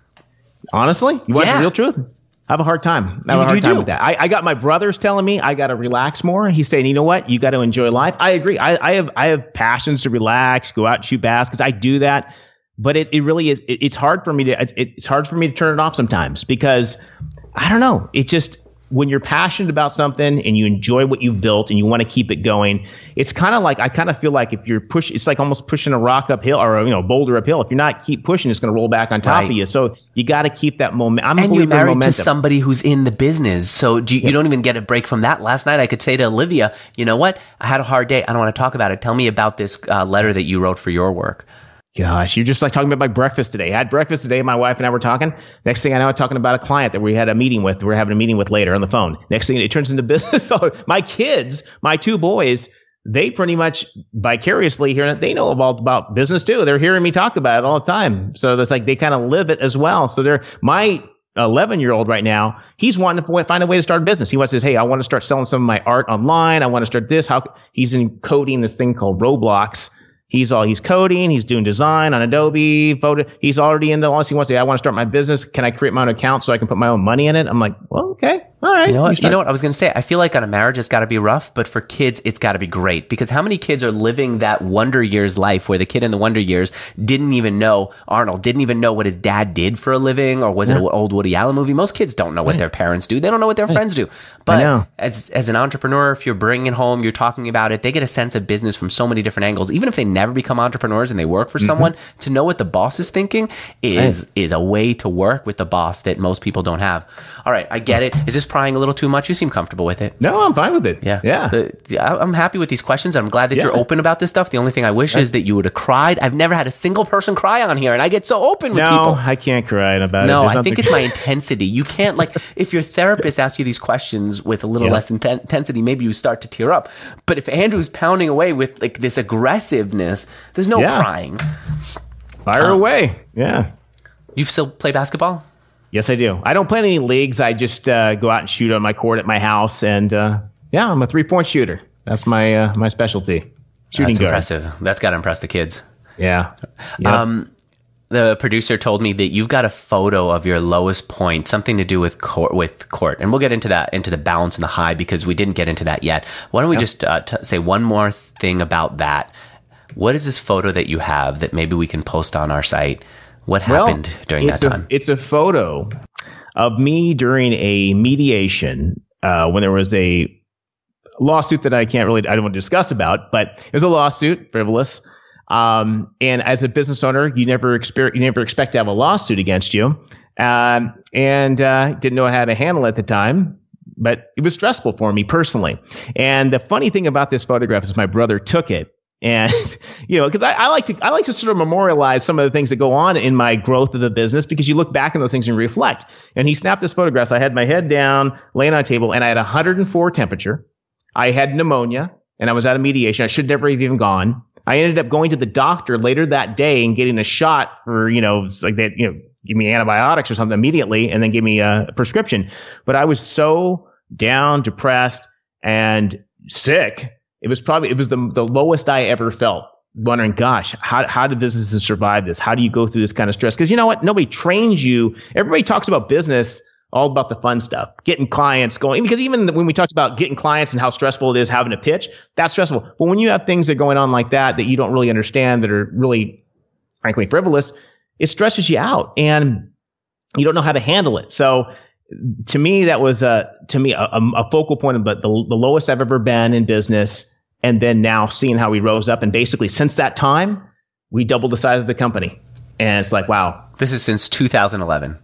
Honestly? You want the real truth? I have a hard time. I have a hard time with that. I got my brothers telling me I got to relax more. He's saying, you know what? You got to enjoy life. I agree. I have passions to relax, go out and shoot baskets. I do that. But it really is. It's hard for me to turn it off sometimes because I don't know. It just, when you're passionate about something and you enjoy what you've built and you want to keep it going, it's kind of like, I kind of feel like if you're it's like almost pushing a rock uphill or a boulder uphill. If you're not keep pushing, it's going to roll back on top of you. So you got to keep that momentum. And you're married to somebody who's in the business. So you don't even get a break from that. Last night I could say to Olivia, you know what? I had a hard day. I don't want to talk about it. Tell me about this letter that you wrote for your work. Gosh, you're just like talking about my breakfast today. I had breakfast today. My wife and I were talking. Next thing I know, I'm talking about a client that we had a meeting with. We're having a meeting with later on the phone. Next thing it turns into business. So my kids, my 2 boys, they pretty much vicariously hear it. They know all about business too. They're hearing me talk about it all the time. So it's like they kind of live it as well. So my 11-year-old right now, he's wanting to find a way to start a business. He wants to say, hey, I want to start selling some of my art online. I want to start this. He's in coding this thing called Roblox. He's coding. He's doing design on Adobe Photo. He's already into all. He wants to say, I want to start my business. Can I create my own account so I can put my own money in it? I'm like, well, okay. All right. You know what? I was going to say, I feel like on a marriage, it's got to be rough, but for kids, it's got to be great because how many kids are living that Wonder Years life where the kid in the Wonder Years didn't even know what his dad did for a living, or was it an old Woody Allen movie? Most kids don't know what their parents do. They don't know what their friends do. But as an entrepreneur, if you're bringing it home, you're talking about it, they get a sense of business from so many different angles. Even if they never become entrepreneurs and they work for someone, to know what the boss is thinking is a way to work with the boss that most people don't have. All right, I get it. Is this prying a little too much? You seem comfortable with it. No, I'm fine with it. Yeah. I'm happy with these questions. I'm glad that you're open about this stuff. The only thing I wish is that you would have cried. I've never had a single person cry on here, and I get so open with people. No, I can't cry about it. No, I think it's my intensity. You can't, if your therapist asks you these questions with a little less intensity, maybe you start to tear up. But if Andrew's pounding away with this aggressiveness, there's no crying. Fire away. Yeah. You still play basketball? Yes, I do. I don't play any leagues. I just go out and shoot on my court at my house. And I'm a 3-point shooter. That's my specialty. Shooting guard. Impressive. That's got to impress the kids. Yeah. Yep. The producer told me that you've got a photo of your lowest point, something to do with court. And we'll get into that, into the balance and the high, because we didn't get into that yet. Why don't we just say one more thing about that? What is this photo that you have that maybe we can post on our site? What happened during that time? It's a photo of me during a mediation when there was a lawsuit that I don't want to discuss about, but it was a lawsuit, frivolous. And as a business owner, you never expect to have a lawsuit against you. And didn't know how to handle it at the time, but it was stressful for me personally. And the funny thing about this photograph is my brother took it And, because I like to sort of memorialize some of the things that go on in my growth of the business, because you look back on those things and reflect. And he snapped this photograph. So I had my head down, laying on a table, and I had 104 temperature. I had pneumonia, and I was out of mediation. I should never have even gone. I ended up going to the doctor later that day and getting a shot for, like that, give me antibiotics or something immediately, and then give me a prescription. But I was so down, depressed, and sick. It was the lowest I ever felt, wondering, gosh, how do businesses survive this? How do you go through this kind of stress? Because you know what? Nobody trains you. Everybody talks about business, all about the fun stuff, getting clients going. Because even when we talked about getting clients and how stressful it is having a pitch, that's stressful. But when you have things that are going on like that you don't really understand, that are really, frankly, frivolous, it stresses you out and you don't know how to handle it. So to me, that was a focal point, but the lowest I've ever been in business. And then now seeing how we rose up, and basically since that time, we doubled the size of the company. And it's like, wow. This is since 2011.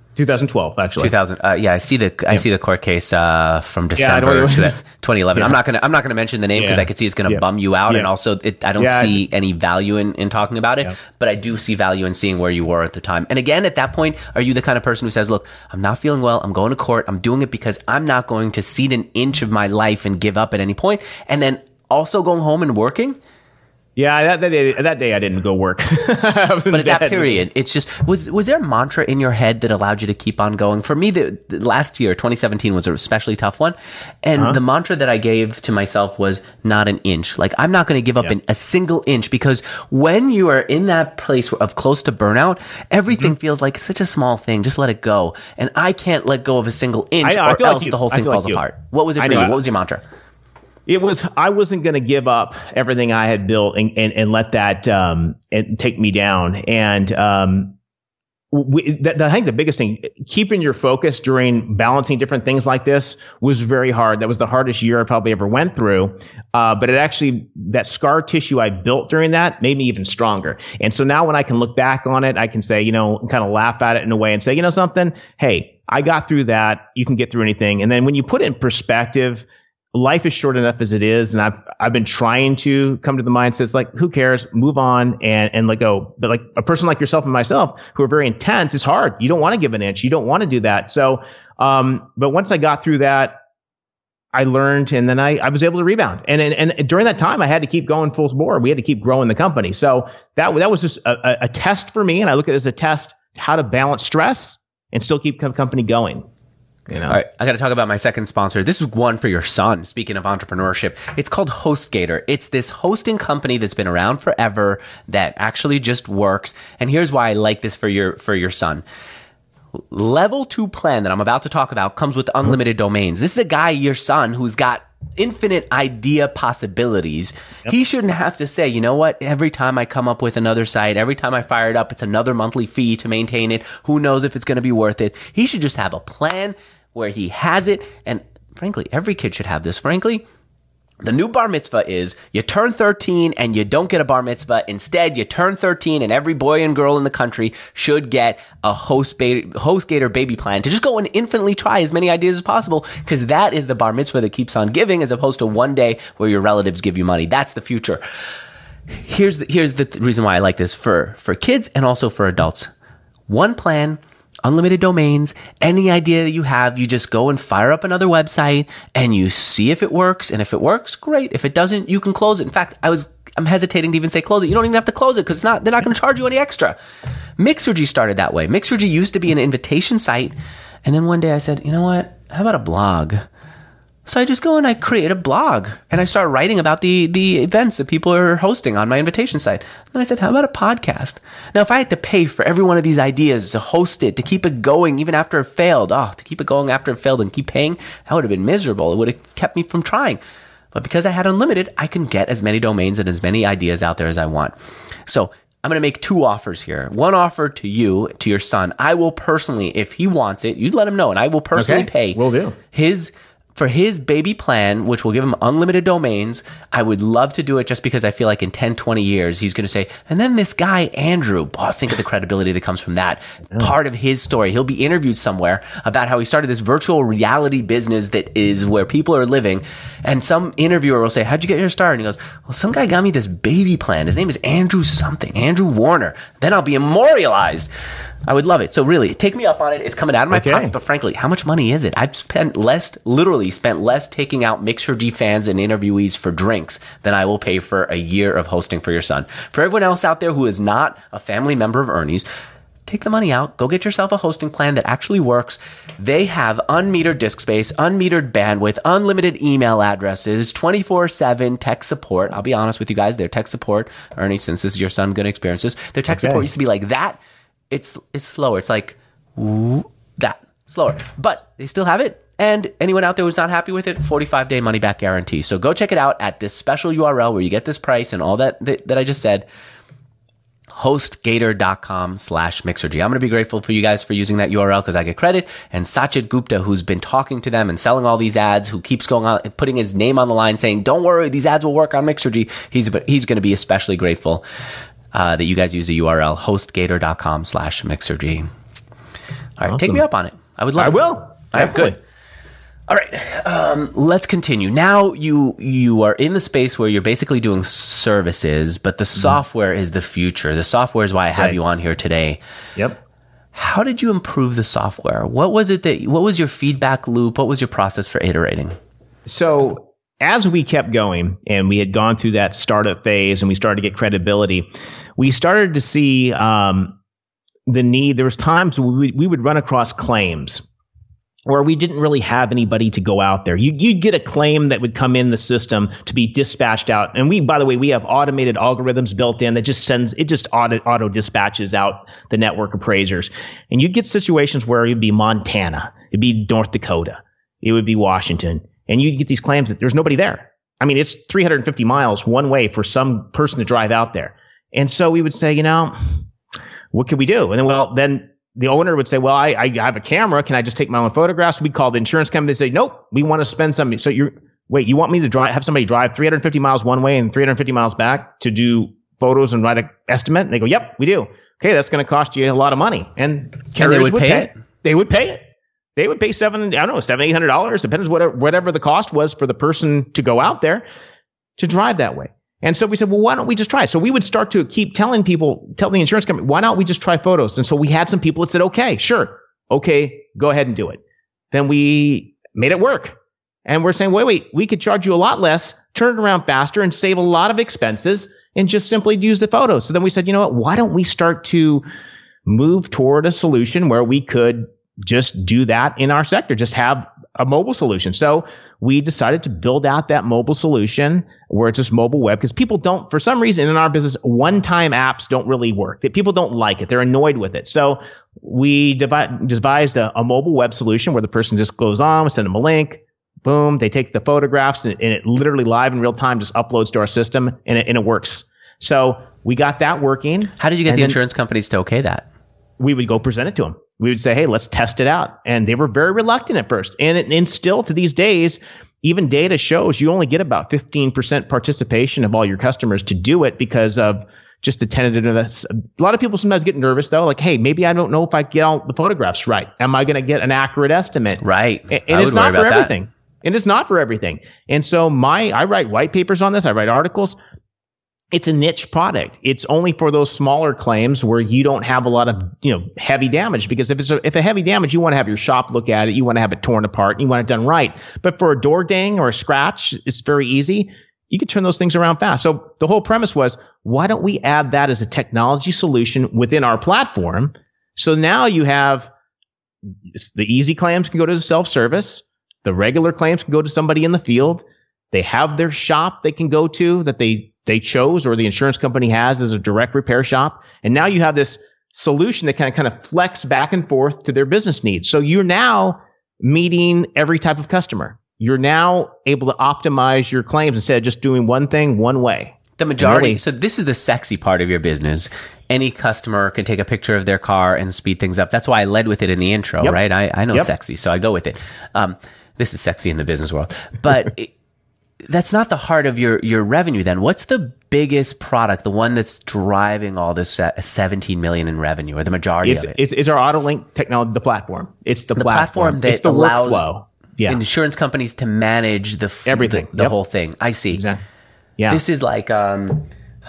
2012, actually. 2000. I see the court case from December 2011. Yeah. I'm not gonna mention the name because I could see it's gonna bum you out, and also I don't see any value in talking about it. Yeah. But I do see value in seeing where you were at the time. And again, at that point, are you the kind of person who says, "Look, I'm not feeling well. I'm going to court. I'm doing it because I'm not going to cede an inch of my life and give up at any point," and then also going home and working? Yeah, that day I didn't go work. I was in but at bed. That period, it's just, was there a mantra in your head that allowed you to keep on going? For me, the last year, 2017, was an especially tough one. And the mantra that I gave to myself was not an inch. Like, I'm not going to give up a single inch, because when you are in that place of close to burnout, everything feels like such a small thing. Just let it go. And I can't let go of a single inch, or else the whole thing falls apart. What was it for you? What was your mantra? It was, I wasn't going to give up everything I had built and let that and take me down. And I think the biggest thing, keeping your focus during balancing different things like this, was very hard. That was the hardest year I probably ever went through. But it actually, that scar tissue I built during that made me even stronger. And so now when I can look back on it, I can say, kind of laugh at it in a way and say, something, hey, I got through that. You can get through anything. And then when you put it in perspective, life is short enough as it is, and I've been trying to come to the mindset, it's like, who cares? Move on and let go. But like a person like yourself and myself, who are very intense, it's hard. You don't want to give an inch. You don't want to do that. So, but once I got through that, I learned, and then I was able to rebound. And during that time, I had to keep going full bore. We had to keep growing the company. So that was just a test for me, and I look at it as a test how to balance stress and still keep the company going. All right, I got to talk about my second sponsor. This is one for your son. Speaking of entrepreneurship, it's called HostGator. It's this hosting company that's been around forever that actually just works. And here's why I like this for your son. Level 2 plan that I'm about to talk about comes with unlimited domains. This is a guy, your son, who's got infinite idea possibilities. Yep. He shouldn't have to say, you know what, every time I come up with another site, every time I fire it up, it's another monthly fee to maintain it. Who knows if it's going to be worth it? He should just have a plan where he has it. And frankly, every kid should have this. Frankly, the new bar mitzvah is you turn 13 and you don't get a bar mitzvah. Instead, you turn 13 and every boy and girl in the country should get a HostGator baby plan to just go and infinitely try as many ideas as possible, because that is the bar mitzvah that keeps on giving, as opposed to one day where your relatives give you money. That's the future. Here's the reason why I like this for kids and also for adults. One plan, unlimited domains. Any idea that you have, you just go and fire up another website and you see if it works. And if it works, great. If it doesn't, you can close it. In fact, I'm hesitating to even say close it. You don't even have to close it, because they're not going to charge you any extra. Mixergy started that way. Mixergy used to be an invitation site. And then one day I said, you know what? How about a blog? So I just go and I create a blog and I start writing about the events that people are hosting on my invitation site. Then I said, how about a podcast? Now, if I had to pay for every one of these ideas to host it, to keep it going even after it failed, to keep it going after it failed and keep paying, that would have been miserable. It would have kept me from trying. But because I had unlimited, I can get as many domains and as many ideas out there as I want. So I'm going to make 2 offers here. One offer to you, to your son. I will personally, if he wants it, you'd let him know, and I will personally pay will do. his for his baby plan, which will give him unlimited domains, I would love to do it just because I feel like in 10, 20 years, he's going to say, and then this guy, Andrew, think of the credibility that comes from that. Part of his story. He'll be interviewed somewhere about how he started this virtual reality business that is where people are living. And some interviewer will say, how'd you get your start? And he goes, well, some guy got me this baby plan. His name is Andrew something, Andrew Warner. Then I'll be immortalized. I would love it. So really, take me up on it. It's coming out of my pocket, but frankly, how much money is it? I've literally spent less taking out Mixergy fans and interviewees for drinks than I will pay for a year of hosting for your son. For everyone else out there who is not a family member of Ernie's, take the money out. Go get yourself a hosting plan that actually works. They have unmetered disk space, unmetered bandwidth, unlimited email addresses, 24/7 tech support. I'll be honest with you guys, their tech support, Ernie, since this is your son, good experiences. Their tech support used to be like that. It's slower. It's like that, slower. But they still have it. And anyone out there who's not happy with it, 45-day money-back guarantee. So go check it out at this special URL where you get this price and all that I just said. HostGator.com/Mixergy. I'm going to be grateful for you guys for using that URL because I get credit. And Sachit Gupta, who's been talking to them and selling all these ads, who keeps going on, putting his name on the line saying, don't worry, these ads will work on Mixergy. He's going to be especially grateful that you guys use the URL HostGator.com/Mixergy. All right, awesome. Take me up on it. I would love it. I will. All right, good. All right, let's continue. Now you are in the space where you're basically doing services, but the software is the future. The software is why I have you on here today. Yep. How did you improve the software? What was your feedback loop? What was your process for iterating? So as we kept going and we had gone through that startup phase and we started to get credibility, we started to see the need. There was times we would run across claims where we didn't really have anybody to go out there. You'd get a claim that would come in the system to be dispatched out. And by the way, we have automated algorithms built in that just auto dispatches out the network appraisers. And you'd get situations where it'd be Montana, it'd be North Dakota, it would be Washington. And you'd get these claims that there's nobody there. I mean, it's 350 miles one way for some person to drive out there. And so we would say, what can we do? And then the owner would say, well, I have a camera. Can I just take my own photographs? We'd call the insurance company and say, nope, we want to spend some. So you want me to have somebody drive 350 miles one way and 350 miles back to do photos and write an estimate? And they go, yep, we do. Okay, that's going to cost you a lot of money. And they would pay it? They would pay it. They would pay $700-$800, depends whatever the cost was for the person to go out there to drive that way. And so we said, well, why don't we just try it? So we would start to keep tell the insurance company, why not we just try photos? And so we had some people that said, okay, sure. Okay, go ahead and do it. Then we made it work. And we're saying, wait, we could charge you a lot less, turn it around faster, and save a lot of expenses and just simply use the photos. So then we said, you know what? Why don't we start to move toward a solution where we could just do that in our sector, just have a mobile solution. So we decided to build out that mobile solution where it's just mobile web because people don't, for some reason in our business, one-time apps don't really work. People don't like it. They're annoyed with it. So we devised a mobile web solution where the person just goes on, we send them a link, boom, they take the photographs and it literally live in real time just uploads to our system and it works. So we got that working. How did you get the insurance companies to okay that? We would go present it to them. We would say, hey, let's test it out. And they were very reluctant at first. And still to these days, even data shows you only get about 15% participation of all your customers to do it because of just the tentativeness. A lot of people sometimes get nervous, though. Like, hey, maybe I don't know if I get all the photographs right. Am I going to get an accurate estimate? Right. And it's not for everything. And it's not for everything. And so I write white papers on this. I write articles. It's a niche product. It's only for those smaller claims where you don't have a lot of, heavy damage. Because if a heavy damage, you want to have your shop look at it, you want to have it torn apart, and you want it done right. But for a door ding or a scratch, it's very easy. You can turn those things around fast. So the whole premise was, why don't we add that as a technology solution within our platform? So now you have the easy claims can go to the self-service. The regular claims can go to somebody in the field. They have their shop they can go to that they chose or the insurance company has as a direct repair shop. And now you have this solution that kind of flex back and forth to their business needs. So you're now meeting every type of customer. You're now able to optimize your claims instead of just doing one thing one way. The majority. So this is the sexy part of your business. Any customer can take a picture of their car and speed things up. That's why I led with it in the intro, right? I know sexy, so I go with it. This is sexy in the business world, but that's not the heart of your revenue then. What's the biggest product, the one that's driving all this 17 million in revenue, or the majority of it? It's our AutoLink technology, the platform. It's the platform that it's the allows workflow. Insurance companies to manage everything, the whole thing. I see. Exactly. Yeah. This is like, I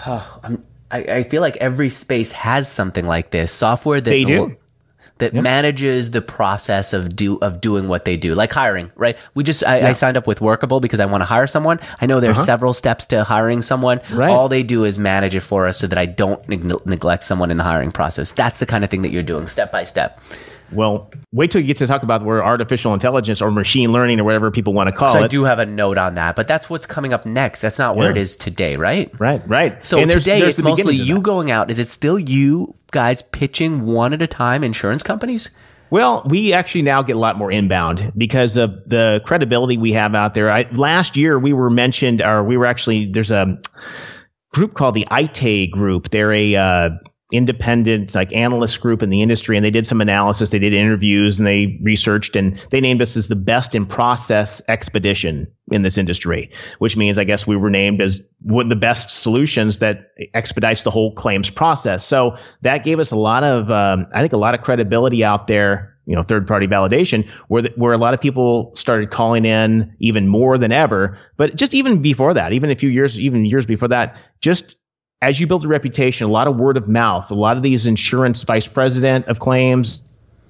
feel like every space has something like this. Software that manages the process of doing what they do, like hiring, right? I signed up with Workable because I want to hire someone. I know there are several steps to hiring someone. Right. All they do is manage it for us so that I don't neglect someone in the hiring process. That's the kind of thing that you're doing step by step. Well, wait till you get to talk about where artificial intelligence or machine learning or whatever people want to call it. So I do have a note on that, but that's what's coming up next. That's not where it is today, right? Right. So today it's mostly you going out. Is it still you guys pitching one at a time insurance companies? Well, we actually now get a lot more inbound because of the credibility we have out there. Last year we were mentioned, there's a group called the ITE group. They're a independent analyst group in the industry, and they did some analysis, they did interviews, and they researched, and they named us as the best in process expedition in this industry, which means I guess we were named as one of the best solutions that expedites the whole claims process. So that gave us a lot of I think a lot of credibility out there, third party validation, where a lot of people started calling in even more than ever. But just even before that, even years before that, just as you build a reputation, a lot of word of mouth, a lot of these insurance vice president of claims.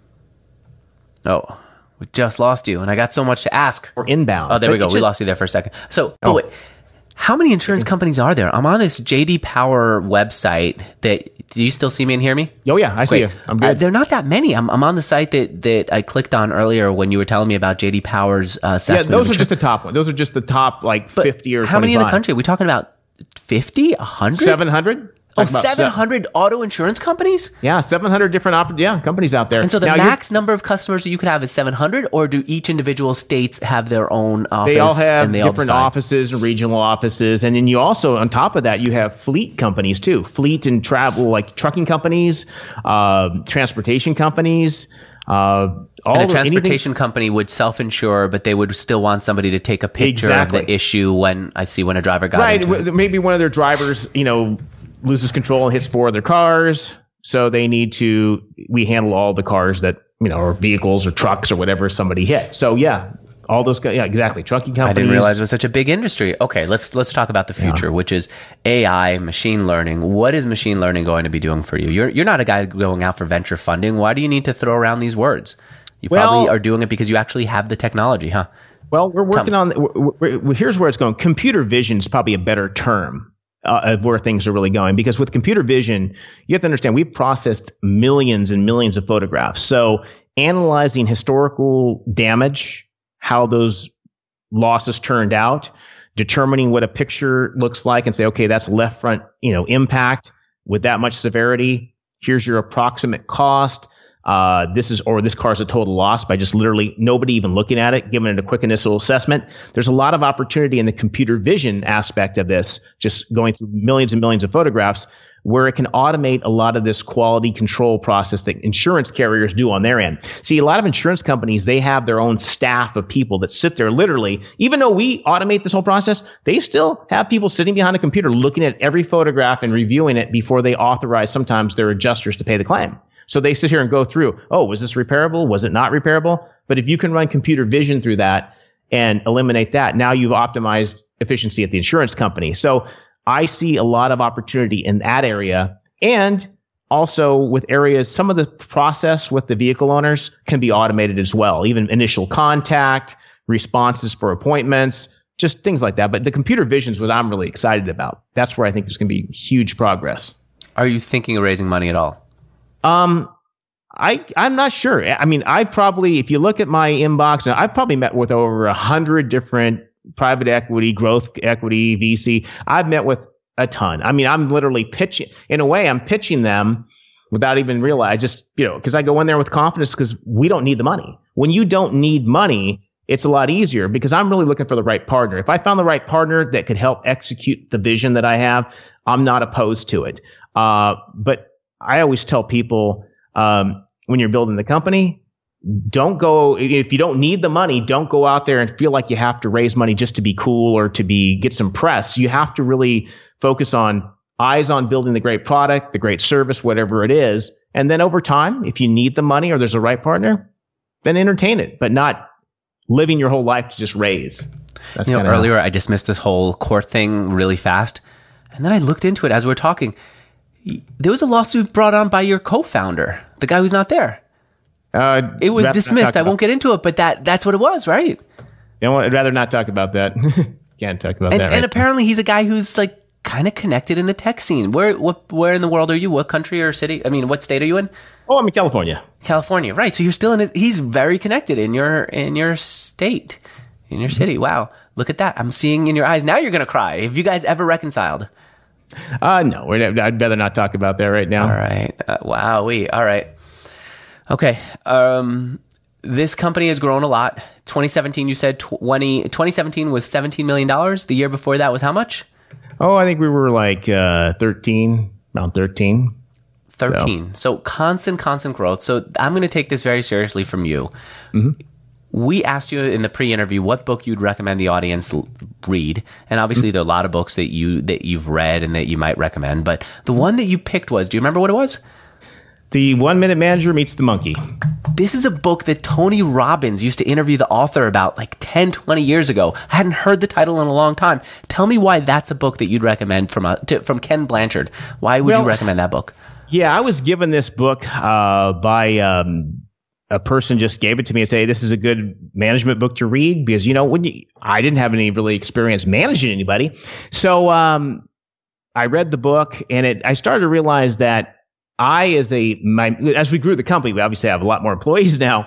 Oh, we just lost you, and I got so much to ask. Or inbound. Oh, there we go. We lost you there for a second. So, wait, how many insurance companies are there? I'm on this JD Power website. Do you still see me and hear me? Oh, yeah, I see you. I'm good. There are not that many. I'm on the site that I clicked on earlier when you were telling me about JD Power's assessment. Yeah, those are just the top ones. Those are just the top 50 or 25. How many in the country? Are we talking about 50, 100? 700? Oh, 700 auto insurance companies? Yeah, 700 different companies out there. And so the max number of customers that you could have is 700, or do each individual states have their own office? They all have different offices and regional offices. And then you also, on top of that, you have fleet companies too. Fleet and travel, like trucking companies, transportation companies. And a transportation company would self-insure, but they would still want somebody to take a picture of the issue when a driver got into it. Maybe one of their drivers, loses control and hits 4 of their cars. So we handle all the cars that, or vehicles or trucks or whatever somebody hit. So all those guys, exactly. Trucking companies. I didn't realize it was such a big industry. Okay, let's talk about the future, which is AI, machine learning. What is machine learning going to be doing for you? You're not a guy going out for venture funding. Why do you need to throw around these words? You probably are doing it because you actually have the technology, huh? Well, we're working on. Here's where it's going. Computer vision is probably a better term of where things are really going, because with computer vision, you have to understand we've processed millions and millions of photographs. So analyzing historical damage, how those losses turned out, determining what a picture looks like, and say, okay, that's left front, impact with that much severity. Here's your approximate cost. This car is a total loss by just literally nobody even looking at it, giving it a quick initial assessment. There's a lot of opportunity in the computer vision aspect of this, just going through millions and millions of photographs, where it can automate a lot of this quality control process that insurance carriers do on their end. See, a lot of insurance companies, they have their own staff of people that sit there literally, even though we automate this whole process, they still have people sitting behind a computer looking at every photograph and reviewing it before they authorize sometimes their adjusters to pay the claim. So they sit here and go through, was this repairable? Was it not repairable? But if you can run computer vision through that and eliminate that, now you've optimized efficiency at the insurance company. So I see a lot of opportunity in that area. And also with areas, some of the process with the vehicle owners can be automated as well, even initial contact, responses for appointments, just things like that. But the computer vision is what I'm really excited about. That's where I think there's going to be huge progress. Are you thinking of raising money at all? I'm not sure. I mean, if you look at my inbox, I've probably met with over 100 different private equity, growth equity, VC. I've met with a ton. I mean, I'm literally pitching. In a way, I'm pitching them without even realizing. Because I go in there with confidence, because we don't need the money. When you don't need money, it's a lot easier, because I'm really looking for the right partner. If I found the right partner that could help execute the vision that I have, I'm not opposed to it. But I always tell people, when you're building the company, don't go, if you don't need the money, don't go out there and feel like you have to raise money just to be cool or to get some press. You have to really focus on eyes on building the great product, the great service, whatever it is. And then over time, if you need the money or there's a right partner, then entertain it, but not living your whole life to just raise. That's earlier I dismissed this whole court thing really fast. And then I looked into it as we were talking. There was a lawsuit brought on by your co-founder, the guy who's not there. It was dismissed. I won't get into it, but that's what it was, right? I'd rather not talk about that. Can't talk about that. And apparently he's a guy who's like kind of connected in the tech scene. Where in the world are you? What country or city? I mean, what state are you in? Oh, I'm in California. California, right? So you're still in. He's very connected in your state, in your city. Wow, look at that! I'm seeing in your eyes. Now you're gonna cry. Have you guys ever reconciled? No, I'd rather not talk about that right now. All right. Wowee. All right. Okay. This company has grown a lot. 2017, you said 2017 was $17 million. The year before that was how much? Oh, I think we were like 13, around 13. 13. So constant growth. So I'm going to take this very seriously from you. Mm-hmm. We asked you in the pre-interview what book you'd recommend the audience read, and obviously there are a lot of books that you've read and that you might recommend. But the one that you picked was, do you remember what it was? The 1 Minute Manager Meets the Monkey. This is a book that Tony Robbins used to interview the author about like 10, 20 years ago. I hadn't heard the title in a long time. Tell me why that's a book that you'd recommend from Ken Blanchard. Why would you recommend that book? Yeah, I was given this book by a person just gave it to me and say, this is a good management book to read because, I didn't have any really experience managing anybody. So I read the book and I started to realize that as we grew the company, we obviously have a lot more employees now.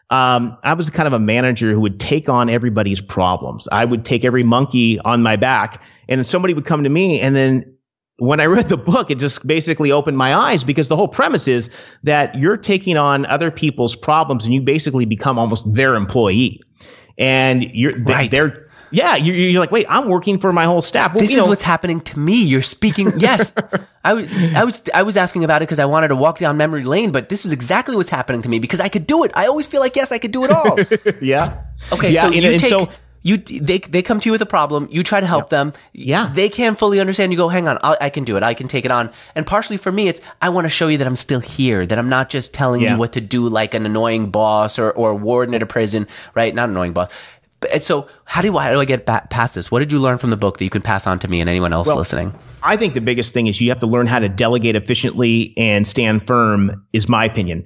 I was kind of a manager who would take on everybody's problems. I would take every monkey on my back, and somebody would come to me. And then when I read the book, it just basically opened my eyes because the whole premise is that you're taking on other people's problems and you basically become almost their employee. And you're like, wait, I'm working for my whole staff. Well, this is what's happening to me. You're speaking. Yes, I was asking about it because I wanted to walk down memory lane, but this is exactly what's happening to me because I could do it. I always feel like, yes, I could do it all. Yeah. Okay. Yeah, so they come to you with a problem. You try to help them. Yeah. They can't fully understand. You go, hang on, I can do it. I can take it on. And partially for me, I want to show you that I'm still here, that I'm not just telling you what to do like an annoying boss or a warden at a prison, right? Not an annoying boss. And so how do I get past this? What did you learn from the book that you can pass on to me and anyone else listening? I think the biggest thing is you have to learn how to delegate efficiently and stand firm, is my opinion.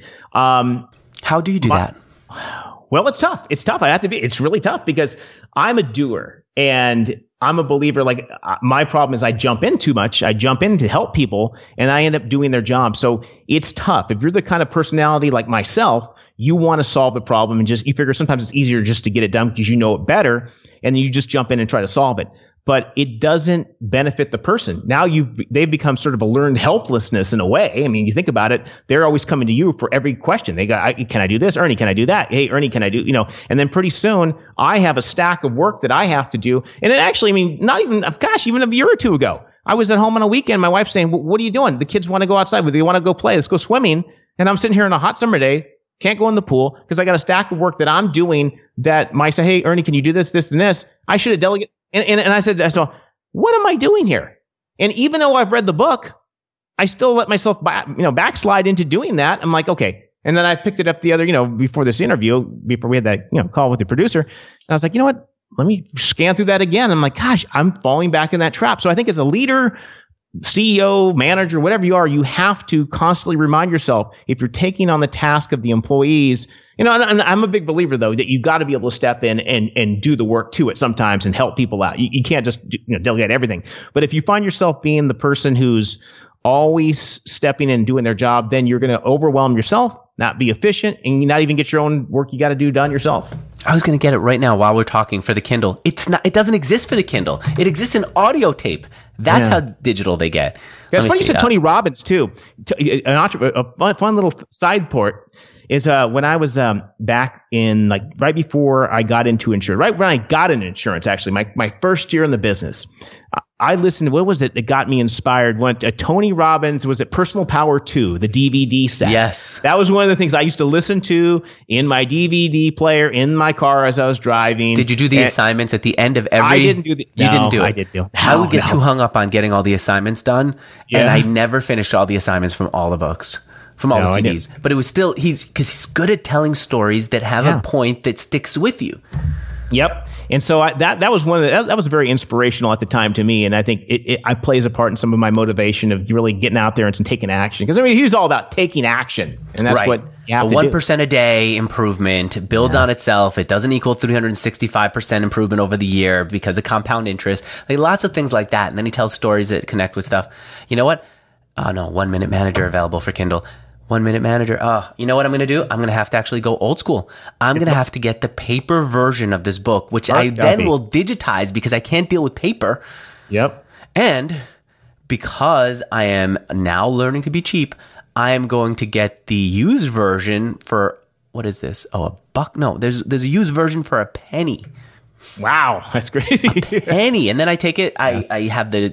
How do you do that? Well, it's tough. It's really tough because I'm a doer and I'm a believer. Like my problem is I jump in too much. I jump in to help people and I end up doing their job. So it's tough. If you're the kind of personality like myself, you want to solve the problem and you figure sometimes it's easier just to get it done because you know it better and then you just jump in and try to solve it. But it doesn't benefit the person. Now they've become sort of a learned helplessness in a way. I mean, you think about it, they're always coming to you for every question. They go, can I do this? Ernie, can I do that? Hey, Ernie, can I do, and then pretty soon I have a stack of work that I have to do. And it actually, even a year or two ago, I was at home on a weekend. My wife's saying, what are you doing? The kids want to go outside. They want to go play. Let's go swimming. And I'm sitting here on a hot summer day. Can't go in the pool because I got a stack of work that I'm doing that might say, hey, Ernie, can you do this, this, and this? I should have delegated. And I said, what am I doing here? And even though I've read the book, I still let myself backslide into doing that. I'm like, okay. And then I picked it up the other, before this interview, before we had that, call with the producer. And I was like, you know what? Let me scan through that again. I'm like, gosh, I'm falling back in that trap. So I think as a leader, CEO, manager, whatever you are, you have to constantly remind yourself if you're taking on the task of the employees, and I'm a big believer though, that you got to be able to step in and do the work to it sometimes and help people out. You can't just delegate everything. But if you find yourself being the person who's always stepping in and doing their job, then you're going to overwhelm yourself, not be efficient, and not even get your own work you got to do done yourself. I was going to get it right now while we're talking for the Kindle. It doesn't exist for the Kindle. It exists in audio tape. That's how digital they get. Yeah, it's funny you said Tony Robbins too. A fun little side port is when I was back in right before I got into insurance, right when I got into insurance, actually, my first year in the business, I listened to, what was it that got me inspired? Tony Robbins, was it Personal Power 2, the DVD set? Yes. That was one of the things I used to listen to in my DVD player in my car as I was driving. Did you do the assignments at the end of every? I didn't do the. You didn't do it. I didn't do it. I would get too hung up on getting all the assignments done, and I never finished all the assignments from all the books. From all the CDs. But it was still, because he's good at telling stories that have a point that sticks with you. Yep. And so that was that was very inspirational at the time to me. And I think it plays a part in some of my motivation of really getting out there and taking action. Because he was all about taking action. And that's what you have to do. 1% a day improvement builds on itself. It doesn't equal 365% improvement over the year because of compound interest. Like lots of things like that. And then he tells stories that connect with stuff. You know what? Oh no, 1 Minute Manager available for Kindle. 1 Minute Manager. Oh, you know what I'm going to do? I'm going to have to actually go old school. I'm going to have to get the paper version of this book, which I then will digitize because I can't deal with paper. Yep. And because I am now learning to be cheap, I am going to get the used version for, what is this? Oh, $1? No, there's a used version for a penny. Wow, that's crazy. A penny. And then I take it. I have the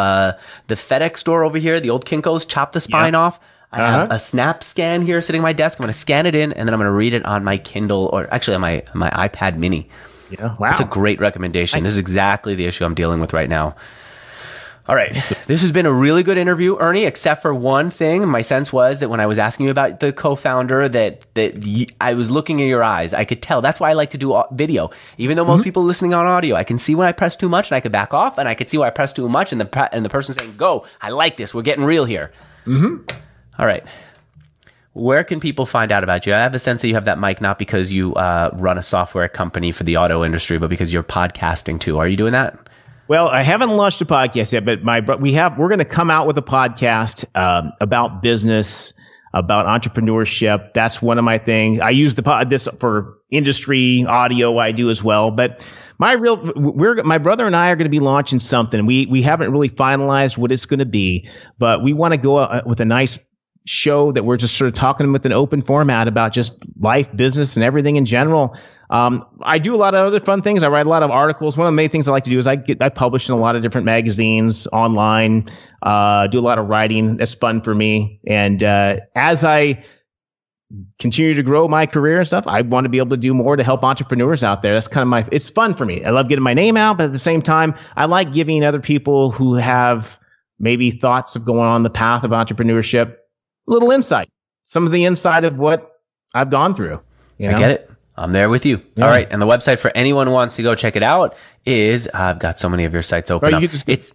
FedEx store over here, the old Kinko's, chop the spine off. I have a Snap Scan here sitting at my desk. I'm going to scan it in, and then I'm going to read it on my Kindle, or actually on my iPad mini. Yeah, wow. That's a great recommendation. Nice. This is exactly the issue I'm dealing with right now. All right. This has been a really good interview, Ernie, except for one thing. My sense was that when I was asking you about the co-founder, that I was looking in your eyes. I could tell. That's why I like to do video. Even though most people are listening on audio, I can see when I press too much and I could back off, and I could see when I press too much and the person saying, go, I like this. We're getting real here. Mm-hmm. All right. Where can people find out about you? I have a sense that you have that mic not because you run a software company for the auto industry, but because you're podcasting too. Are you doing that? Well, I haven't launched a podcast yet, but we're going to come out with a podcast about business, about entrepreneurship. That's one of my things. I use this for industry audio. I do as well, but my brother and I are going to be launching something. We haven't really finalized what it's going to be, but we want to go with a nice show that we're just sort of talking with an open format about just life, business, and everything in general. I do a lot of other fun things. I write a lot of articles. One of the main things I like to do is I publish in a lot of different magazines online, do a lot of writing. That's fun for me. And as I continue to grow my career and stuff, I want to be able to do more to help entrepreneurs out there. That's kind of it's fun for me. I love getting my name out, but at the same time, I like giving other people who have maybe thoughts of going on the path of entrepreneurship a little insight, some of the inside of what I've gone through. You know? I get it. I'm there with you. Yeah. All right. And the website for anyone who wants to go check it out is, I've got so many of your sites open up. It's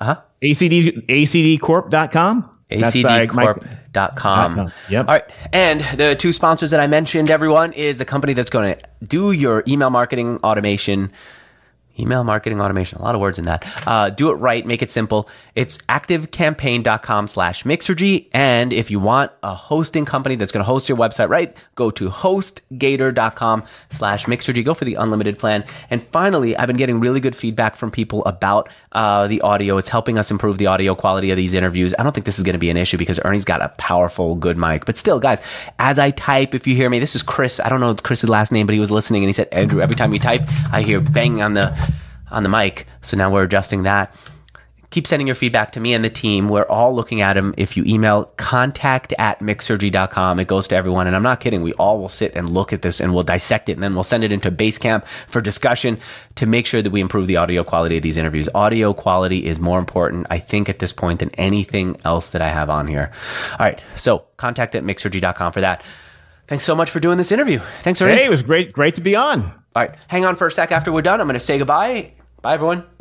acdcorp.com. acdcorp.com. Yep. All right. And the two sponsors that I mentioned, everyone, is the company that's going to do your email marketing automation. A lot of words in that. Do it right. Make it simple. It's activecampaign.com/Mixergy. And if you want a hosting company that's going to host your website right, go to hostgator.com/Mixergy. Go for the unlimited plan. And finally, I've been getting really good feedback from people about the audio. It's helping us improve the audio quality of these interviews. I don't think this is going to be an issue because Ernie's got a powerful, good mic. But still, guys, as I type, if you hear me, this is Chris. I don't know Chris's last name, but he was listening and he said, Andrew, every time you type, I hear bang on the mic. So now we're adjusting that. Keep sending your feedback to me and the team. We're all looking at them. If you email contact@mixergy.com, it goes to everyone. And I'm not kidding. We all will sit and look at this and we'll dissect it. And then we'll send it into Basecamp for discussion to make sure that we improve the audio quality of these interviews. Audio quality is more important, I think, at this point than anything else that I have on here. All right. So contact@mixergy.com for that. Thanks so much for doing this interview. Thanks, Ernie. Hey, it was great to be on. All right. Hang on for a sec. After we're done, I'm going to say goodbye. Bye, everyone.